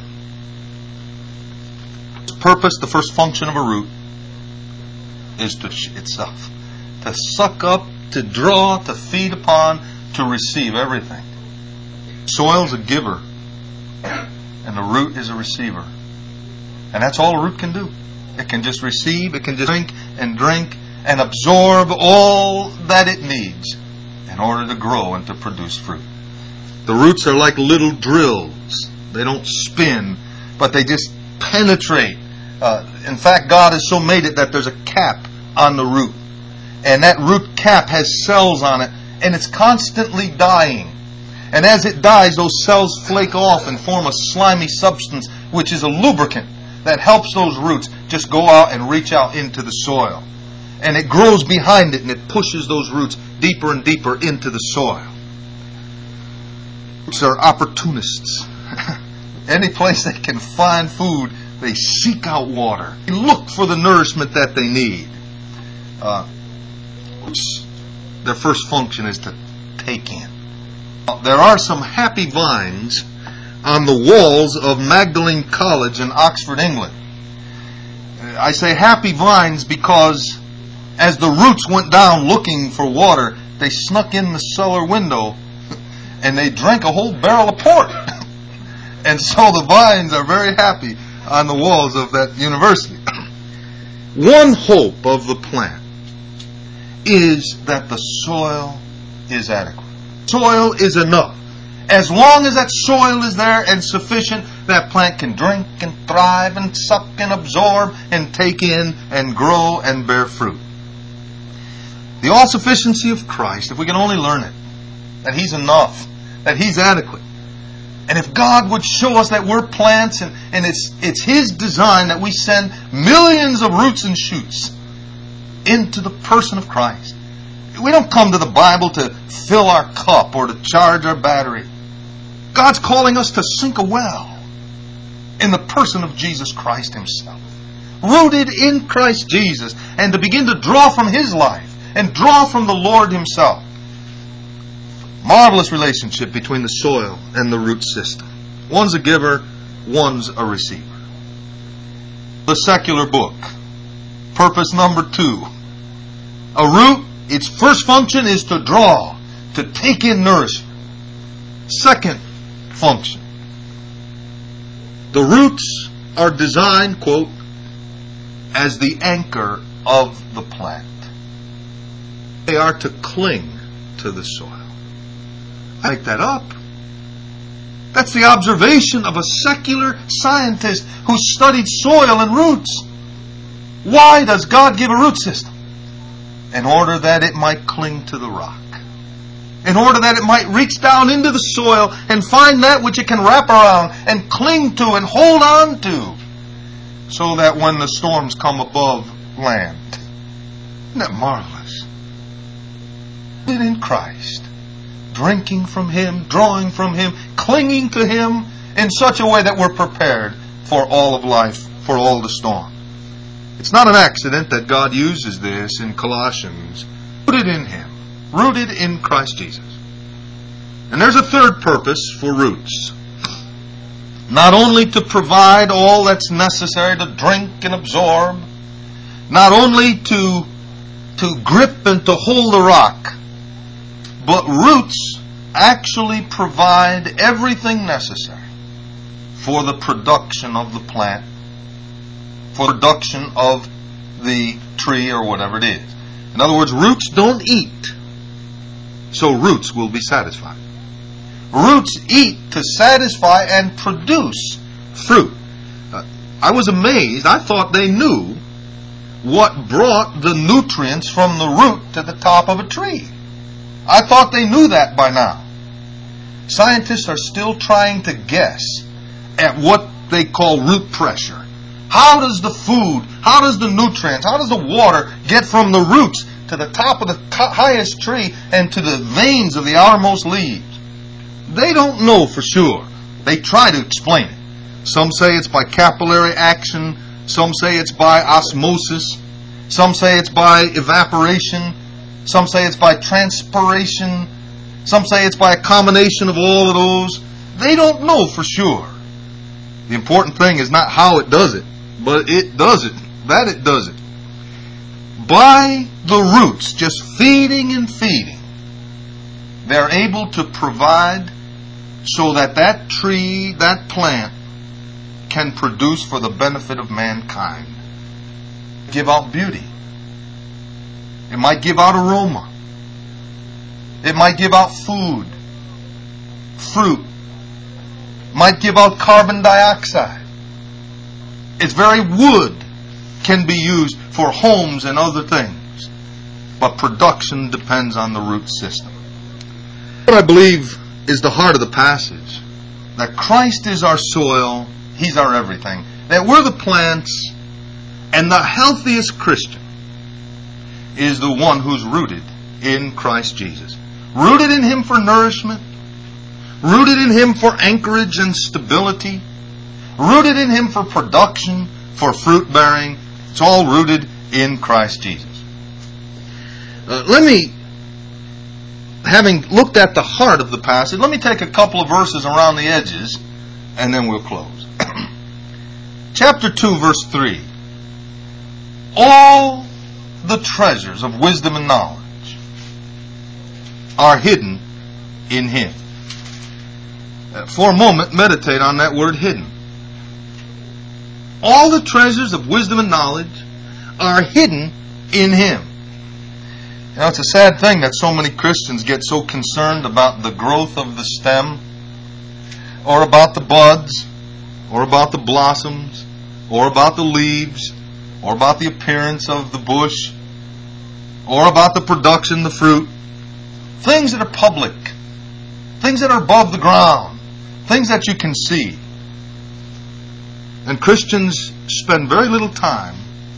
Purpose, the first function of a root, is to itself. To suck up, to draw, to feed upon, to receive everything. Soil's a giver, and the root is a receiver. And that's all a root can do. It can just receive, it can just drink and absorb all that it needs in order to grow and to produce fruit. The roots are like little drills. They don't spin, but they just penetrate. In fact, God has so made it that there's a cap on the root. And that root cap has cells on it, and it's constantly dying. And as it dies, those cells flake off and form a slimy substance, which is a lubricant that helps those roots just go out and reach out into the soil. And it grows behind it, and it pushes those roots deeper and deeper into the soil. Roots are opportunists. Any place they can find food, they seek out water. They look for the nourishment that they need. their first function is to take in. There are some happy vines on the walls of Magdalen College in Oxford, England. I say happy vines because as the roots went down looking for water, they snuck in the cellar window and they drank a whole barrel of port. And so the vines are very happy on the walls of that university. One hope of the plant is that the soil is adequate. Soil is enough. As long as that soil is there and sufficient, that plant can drink and thrive and suck and absorb and take in and grow and bear fruit. The all-sufficiency of Christ, if we can only learn it, that He's enough, that He's adequate. And if God would show us that we're plants and it's His design that we send millions of roots and shoots into the person of Christ. We don't come to the Bible to fill our cup or to charge our battery. God's calling us to sink a well in the person of Jesus Christ Himself. Rooted in Christ Jesus, and to begin to draw from His life and draw from the Lord Himself. Marvelous relationship between the soil and the root system. One's a giver, one's a receiver. The secular book. Purpose number 2. A root, its first function is to draw, to take in nourishment. Second function. The roots are designed, quote, as the anchor of the plant. They are to cling to the soil. I make that up. That's the observation of a secular scientist who studied soil and roots. Why does God give a root system? In order that it might cling to the rock. In order that it might reach down into the soil and find that which it can wrap around and cling to and hold on to, so that when the storms come above land. Isn't that marvelous? In Christ, drinking from Him, drawing from Him, clinging to Him in such a way that we're prepared for all of life, for all the storm. It's not an accident that God uses this in Colossians. Rooted in Him, rooted in Christ Jesus. And there's a third purpose for roots. Not only to provide all that's necessary to drink and absorb, not only to grip and to hold the rock, but roots actually provide everything necessary for the production of the plant, for the production of the tree or whatever it is. In other words, roots don't eat, so roots will be satisfied. Roots eat to satisfy and produce fruit. I was amazed. I thought they knew what brought the nutrients from the root to the top of a tree. I thought they knew that by now. Scientists are still trying to guess at what they call root pressure. How does the food, how does the nutrients, how does the water get from the roots to the top of the highest tree and to the veins of the outermost leaves? They don't know for sure. They try to explain it. Some say it's by capillary action. Some say it's by osmosis. Some say it's by evaporation. Some say it's by transpiration. Some say it's by a combination of all of those. They don't know for sure. The important thing is not how it does it, but it does it. That it does it. By the roots, just feeding and feeding, they're able to provide so that that tree, that plant, can produce for the benefit of mankind. Give out beauty. It might give out aroma. It might give out food, fruit. It might give out carbon dioxide. Its very wood can be used for homes and other things. But production depends on the root system. What I believe is the heart of the passage. That Christ is our soil. He's our everything. That we're the plants. And the healthiest Christian is the one who's rooted in Christ Jesus. Rooted in Him for nourishment. Rooted in Him for anchorage and stability. Rooted in Him for production, for fruit bearing. It's all rooted in Christ Jesus. Having looked at the heart of the passage, let me take a couple of verses around the edges, and then we'll close. Chapter 2, verse 3. All the treasures of wisdom and knowledge are hidden in Him. For a moment, meditate on that word hidden. All the treasures of wisdom and knowledge are hidden in Him. You know, it's a sad thing that so many Christians get so concerned about the growth of the stem, or about the buds, or about the blossoms, or about the leaves, or about the appearance of the bush, or about the production, the fruit. Things that are public, things that are above the ground, things that you can see. And Christians spend very little time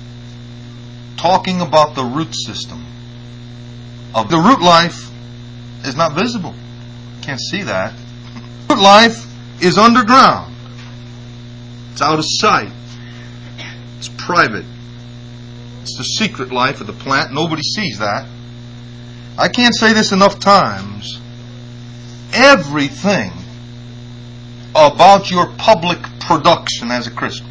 talking about the root system. The root life is not visible. Can't see that. Root life is underground. It's out of sight. It's private. It's the secret life of the plant. Nobody sees that. I can't say this enough times. Everything about your public production as a Christian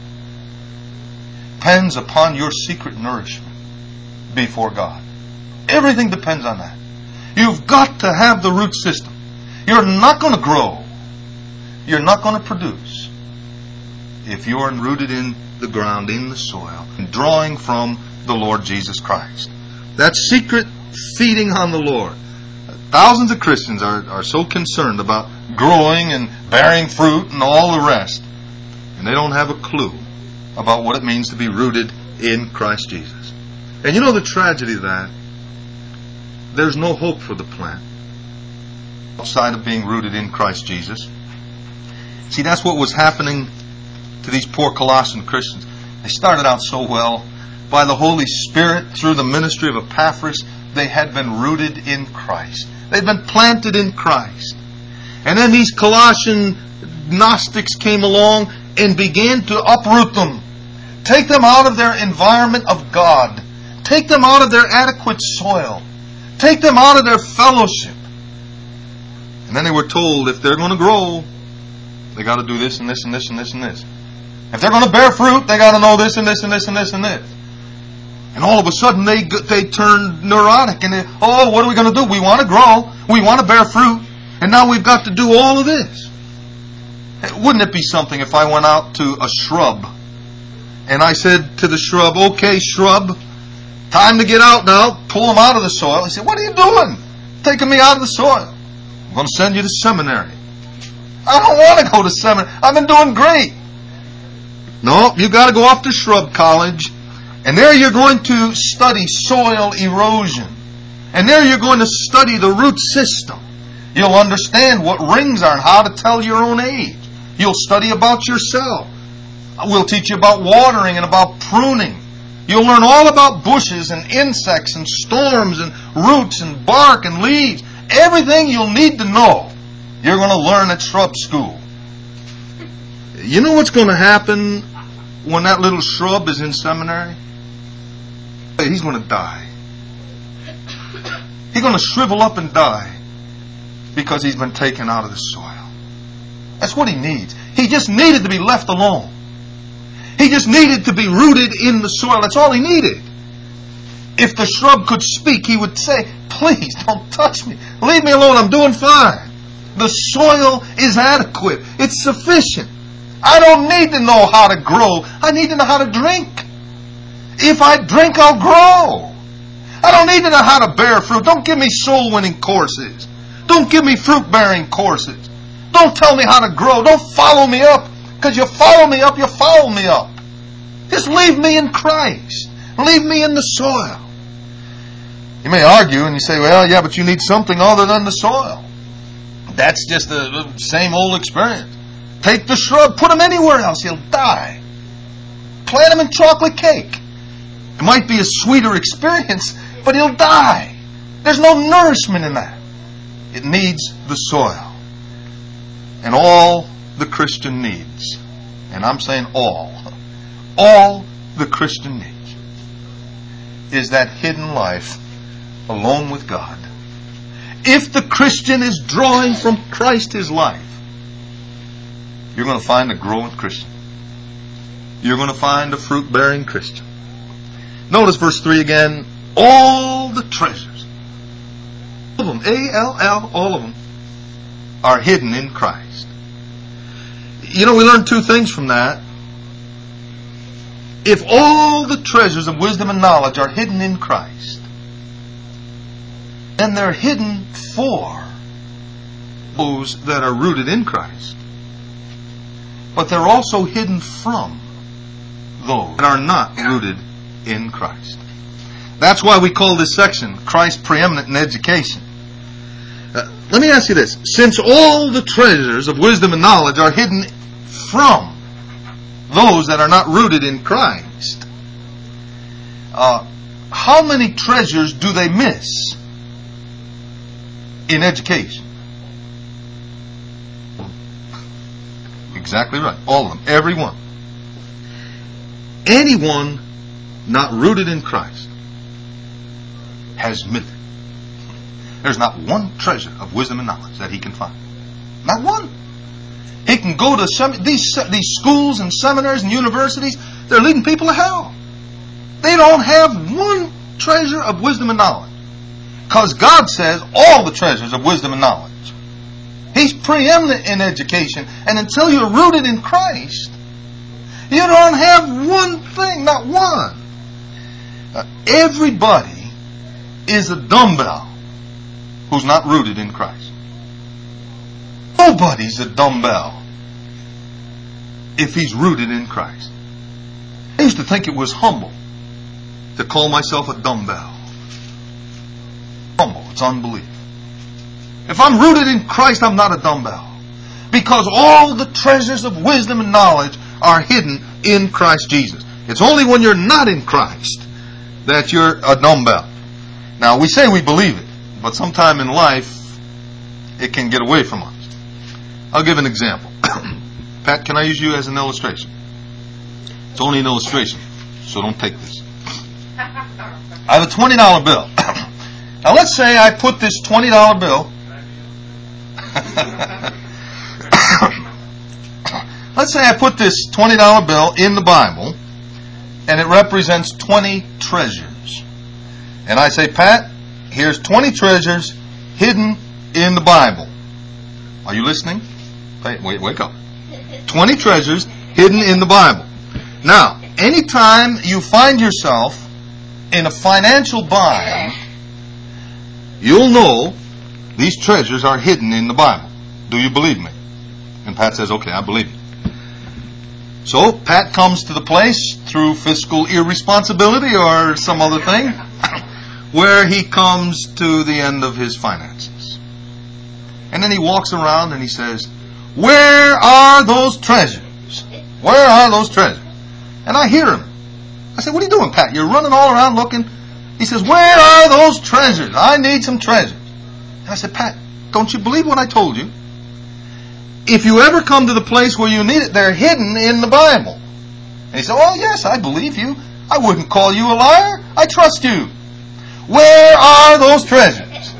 depends upon your secret nourishment before God. Everything depends on that. You've got to have the root system. You're not going to grow. You're not going to produce if you aren't rooted in the ground, in the soil, and drawing from the Lord Jesus Christ. That secret feeding on the Lord. Thousands of Christians are so concerned about growing and bearing fruit and all the rest, and they don't have a clue about what it means to be rooted in Christ Jesus. And you know the tragedy of that? There's no hope for the plant outside of being rooted in Christ Jesus. See, that's what was happening to these poor Colossian Christians. They started out so well. By the Holy Spirit, through the ministry of Epaphras, they had been rooted in Christ. They'd been planted in Christ. And then these Colossian Gnostics came along and began to uproot them. Take them out of their environment of God. Take them out of their adequate soil. Take them out of their fellowship. And then they were told if they're going to grow, they got to do this and this and this and this and this. If they're going to bear fruit, they got to know this and this and this and this and this. And all of a sudden they turned neurotic and what are we going to do? We want to grow. We want to bear fruit. And now we've got to do all of this. Wouldn't it be something if I went out to a shrub and I said to the shrub, okay, shrub, time to get out now. Pull them out of the soil. He said, what are you doing? Taking me out of the soil. I'm going to send you to seminary. I don't want to go to seminary. I've been doing great. No, you got to go off to shrub college. And there you're going to study soil erosion. And there you're going to study the root system. You'll understand what rings are and how to tell your own age. You'll study about yourself. We'll teach you about watering and about pruning. You'll learn all about bushes and insects and storms and roots and bark and leaves. Everything you'll need to know, you're going to learn at shrub school. You know what's going to happen when that little shrub is in seminary? He's going to die. He's going to shrivel up and die because he's been taken out of the soil. That's what he needs. He just needed to be left alone. He just needed to be rooted in the soil. That's all he needed. If the shrub could speak, he would say, please don't touch me. Leave me alone. I'm doing fine. The soil is adequate. It's sufficient. I don't need to know how to grow. I need to know how to drink. If I drink, I'll grow. I don't need to know how to bear fruit. Don't give me soul-winning courses. Don't give me fruit-bearing courses. Don't tell me how to grow. Don't follow me up. Because you follow me up, you follow me up. Just leave me in Christ. Leave me in the soil. You may argue and you say, well, yeah, but you need something other than the soil. That's just the same old experience. Take the shrub, put him anywhere else, he'll die. Plant him in chocolate cake. It might be a sweeter experience, but he'll die. There's no nourishment in that. It needs the soil. And all the Christian needs, and I'm saying all the Christian needs, is that hidden life alone with God. If the Christian is drawing from Christ his life, you're going to find a growing Christian. You're going to find a fruit-bearing Christian. Notice verse 3 again. All the treasures, all of them, A-L-L, all of them, are hidden in Christ. You know, we learn two things from that. If all the treasures of wisdom and knowledge are hidden in Christ, then they're hidden for those that are rooted in Christ. But they're also hidden from those that are not rooted in Christ. That's why we call this section Christ preeminent in education. Let me ask you this. Since all the treasures of wisdom and knowledge are hidden from those that are not rooted in Christ, how many treasures do they miss in education? Exactly right. All of them. Every one. Anyone not rooted in Christ has missed it. There's not one treasure of wisdom and knowledge that he can find. Not one. He can go to these schools and seminaries and universities. They're leading people to hell. They don't have one treasure of wisdom and knowledge. Because God says all the treasures of wisdom and knowledge. He's preeminent in education. And until you're rooted in Christ, you don't have one thing, not one. Everybody is a dumbbell who's not rooted in Christ. Nobody's a dumbbell if he's rooted in Christ. I used to think it was humble to call myself a dumbbell. Humble, it's unbelief. If I'm rooted in Christ, I'm not a dumbbell. Because all the treasures of wisdom and knowledge are hidden in Christ Jesus. It's only when you're not in Christ that you're a dumbbell. Now, we say we believe it, but sometime in life, it can get away from us. I'll give an example. Pat, can I use you as an illustration? It's only an illustration, so don't take this. I have a $20 bill. Now, let's say I put this $20 bill... Let's say I put this $20 bill in the Bible, and it represents 20 treasures. And I say, Pat, here's 20 treasures hidden in the Bible. Are you listening? Wake up. 20 treasures hidden in the Bible. Now, anytime you find yourself in a financial bind, you'll know these treasures are hidden in the Bible. Do you believe me? And Pat says, okay, I believe you. So Pat comes to the place through fiscal irresponsibility or some other thing where he comes to the end of his finances. And then he walks around and he says, where are those treasures? Where are those treasures? And I hear him. I said, what are you doing, Pat? You're running all around looking. He says, where are those treasures? I need some treasures. And I said, Pat, don't you believe what I told you? If you ever come to the place where you need it, they're hidden in the Bible. And he said, oh yes, I believe you. I wouldn't call you a liar. I trust you. Where are those treasures?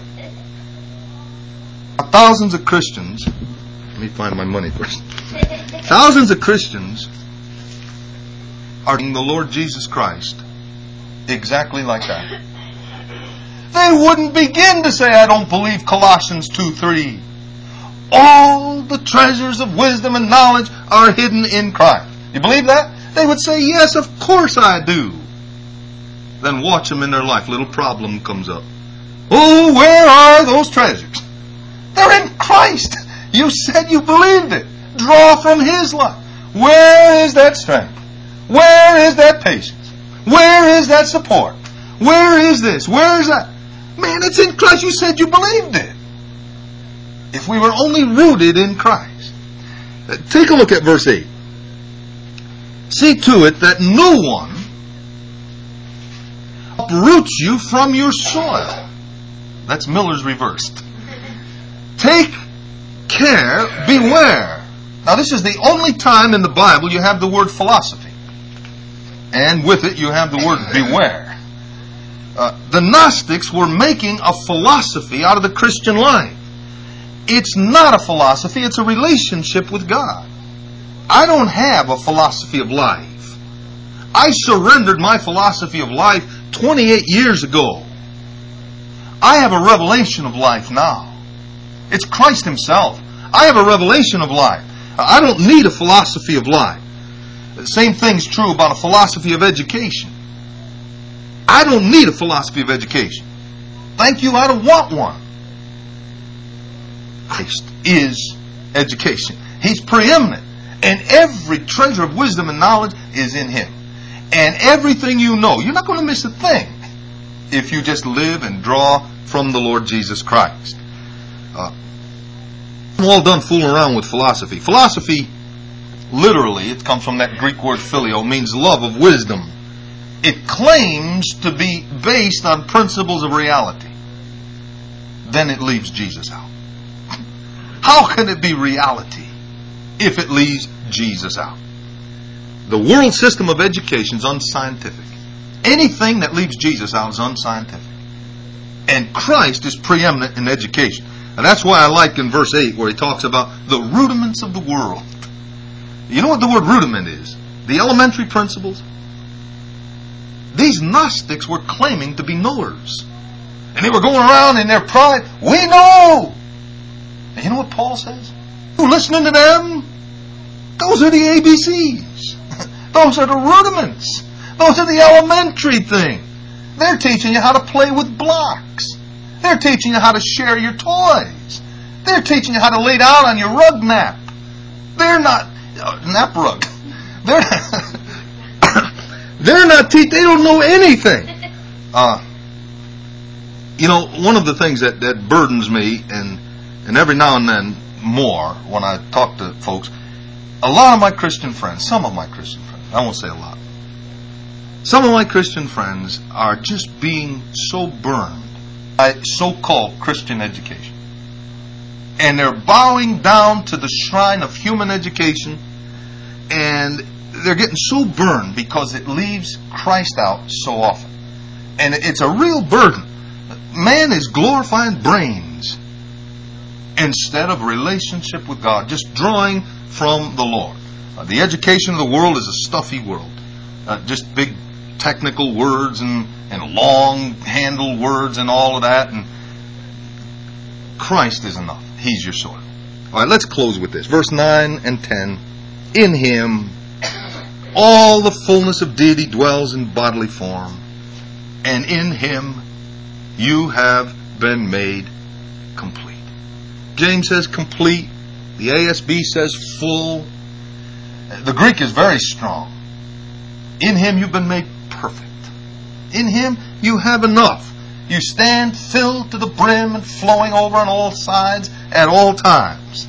Thousands of Christians, let me find my money first. Thousands of Christians are in the Lord Jesus Christ exactly like that. They wouldn't begin to say, I don't believe Colossians 2:3. All the treasures of wisdom and knowledge are hidden in Christ. You believe that? They would say, yes, of course I do. Then watch them in their life. Little problem comes up. Oh, where are those treasures? They're in Christ. You said you believed it. Draw from His life. Where is that strength? Where is that patience? Where is that support? Where is this? Where is that? Man, it's in Christ. You said you believed it. If we were only rooted in Christ. Take a look at verse 8. See to it that no one uproots you from your soil. That's Miller's reversed. Take care, beware. Now this is the only time in the Bible you have the word philosophy. And with it you have the word beware. The Gnostics were making a philosophy out of the Christian life. It's not a philosophy, it's a relationship with God. I don't have a philosophy of life. I surrendered my philosophy of life 28 years ago. I have a revelation of life now. It's Christ Himself. I have a revelation of life. I don't need a philosophy of life. The same thing's true about a philosophy of education. I don't need a philosophy of education. Thank you, I don't want one. Christ is education. He's preeminent. And every treasure of wisdom and knowledge is in Him. And everything you know, you're not going to miss a thing if you just live and draw from the Lord Jesus Christ. I'm all done fooling around with philosophy. Philosophy, literally, it comes from that Greek word phileo, means love of wisdom. It claims to be based on principles of reality. Then it leaves Jesus out. How can it be reality if it leaves Jesus out? The world system of education is unscientific. Anything that leaves Jesus out is unscientific. And Christ is preeminent in education. And that's why I like in verse 8 where he talks about the rudiments of the world. You know what the word rudiment is? The elementary principles. These Gnostics were claiming to be knowers. And they were going around in their pride, we know! And you know what Paul says? You listening to them? Those are the ABCs. Those are the rudiments. Those are the elementary things. They're teaching you how to play with blocks. They're teaching you how to share your toys. They're teaching you how to lay down on your rug nap. They're not nap rug. They're not teaching. They don't know anything. You know, one of the things that burdens me, and every now and then more when I talk to folks, a lot of my Christian friends, some of my Christian friends, I won't say a lot, some of my Christian friends are just being so burned by so-called Christian education. And they're bowing down to the shrine of human education, and they're getting so burned because it leaves Christ out so often. And it's a real burden. Man is glorifying brains instead of relationship with God, just drawing from the Lord. The education of the world is a stuffy world. Just big technical words and long-handled words and all of that. And Christ is enough. He's your soil. All right, let's close with this. Verse 9 and 10. In Him all the fullness of deity dwells in bodily form, and in Him you have been made complete. James says complete. The ASB says full. The Greek is very strong. In Him you've been made perfect. In Him you have enough. You stand filled to the brim and flowing over on all sides at all times.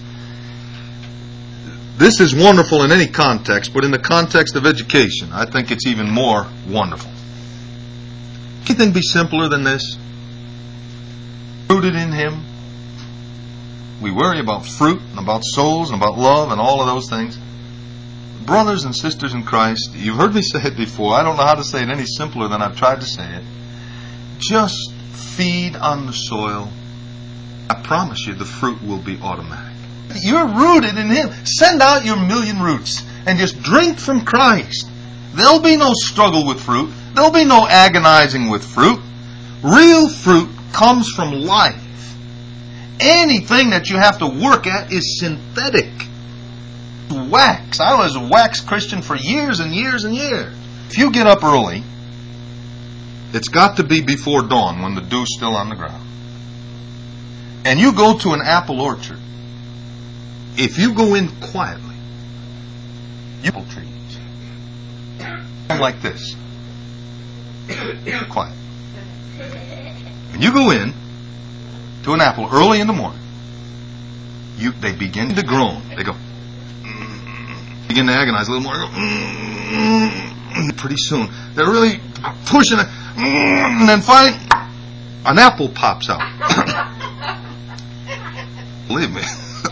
This is wonderful in any context, but in the context of education, I think it's even more wonderful. Can anything be simpler than this? Rooted in Him. We worry about fruit and about souls and about love and all of those things. Brothers and sisters in Christ, you've heard me say it before. I don't know how to say it any simpler than I've tried to say it. Just feed on the soil. I promise you the fruit will be automatic. You're rooted in Him. Send out your million roots and just drink from Christ. There'll be no struggle with fruit. There'll be no agonizing with fruit. Real fruit comes from life. Anything that you have to work at is synthetic. Wax. I was a wax Christian for years and years and years. If you get up early, it's got to be before dawn when the dew's still on the ground. And you go to an apple orchard. If you go in quietly, apple trees like this, quiet. When you go in to an apple early in the morning, they begin to groan. They go, begin to agonize a little more. Pretty soon, they're really pushing it, and then finally, an apple pops out. Believe me.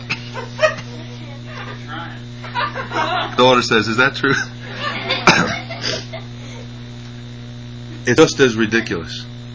Daughter says, "Is that true?" It's just as ridiculous.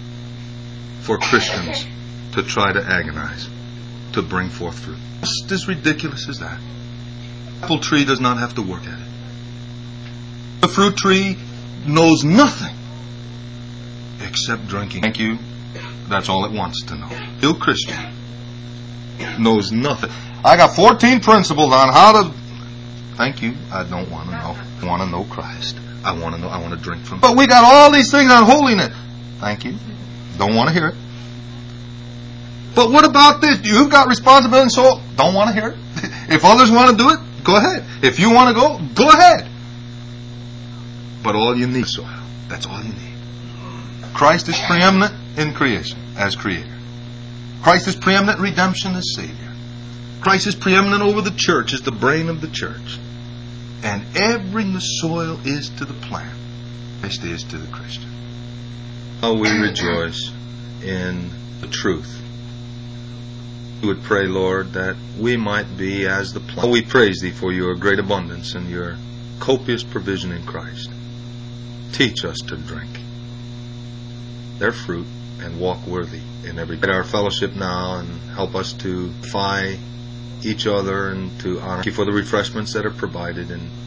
for Christians to try to agonize, to bring forth fruit. Just as ridiculous as that. The apple tree does not have to work at it. The fruit tree knows nothing except drinking. Thank you. That's all it wants to know. Still Christian. Knows nothing. I got 14 principles on how to... Thank you. I don't want to know. I want to know Christ. I want to know. I want to drink from... But we got all these things on holiness. Thank you. Don't want to hear it. But what about this? You've got responsibility, and so don't want to hear it. If others want to do it, go ahead. If you want to go ahead. But all you need is soil. That's all you need. Christ is preeminent in creation as creator. Christ is preeminent in redemption as Savior. Christ is preeminent over the church as the brain of the church. And everything the soil is to the plant, Christ is to the Christian. How we rejoice in the truth. We would pray, Lord, that we might be as the plant. We praise Thee for Your great abundance and Your copious provision in Christ. Teach us to drink their fruit and walk worthy in every day. Our fellowship now and help us to defy each other and to honor You for the refreshments that are provided, and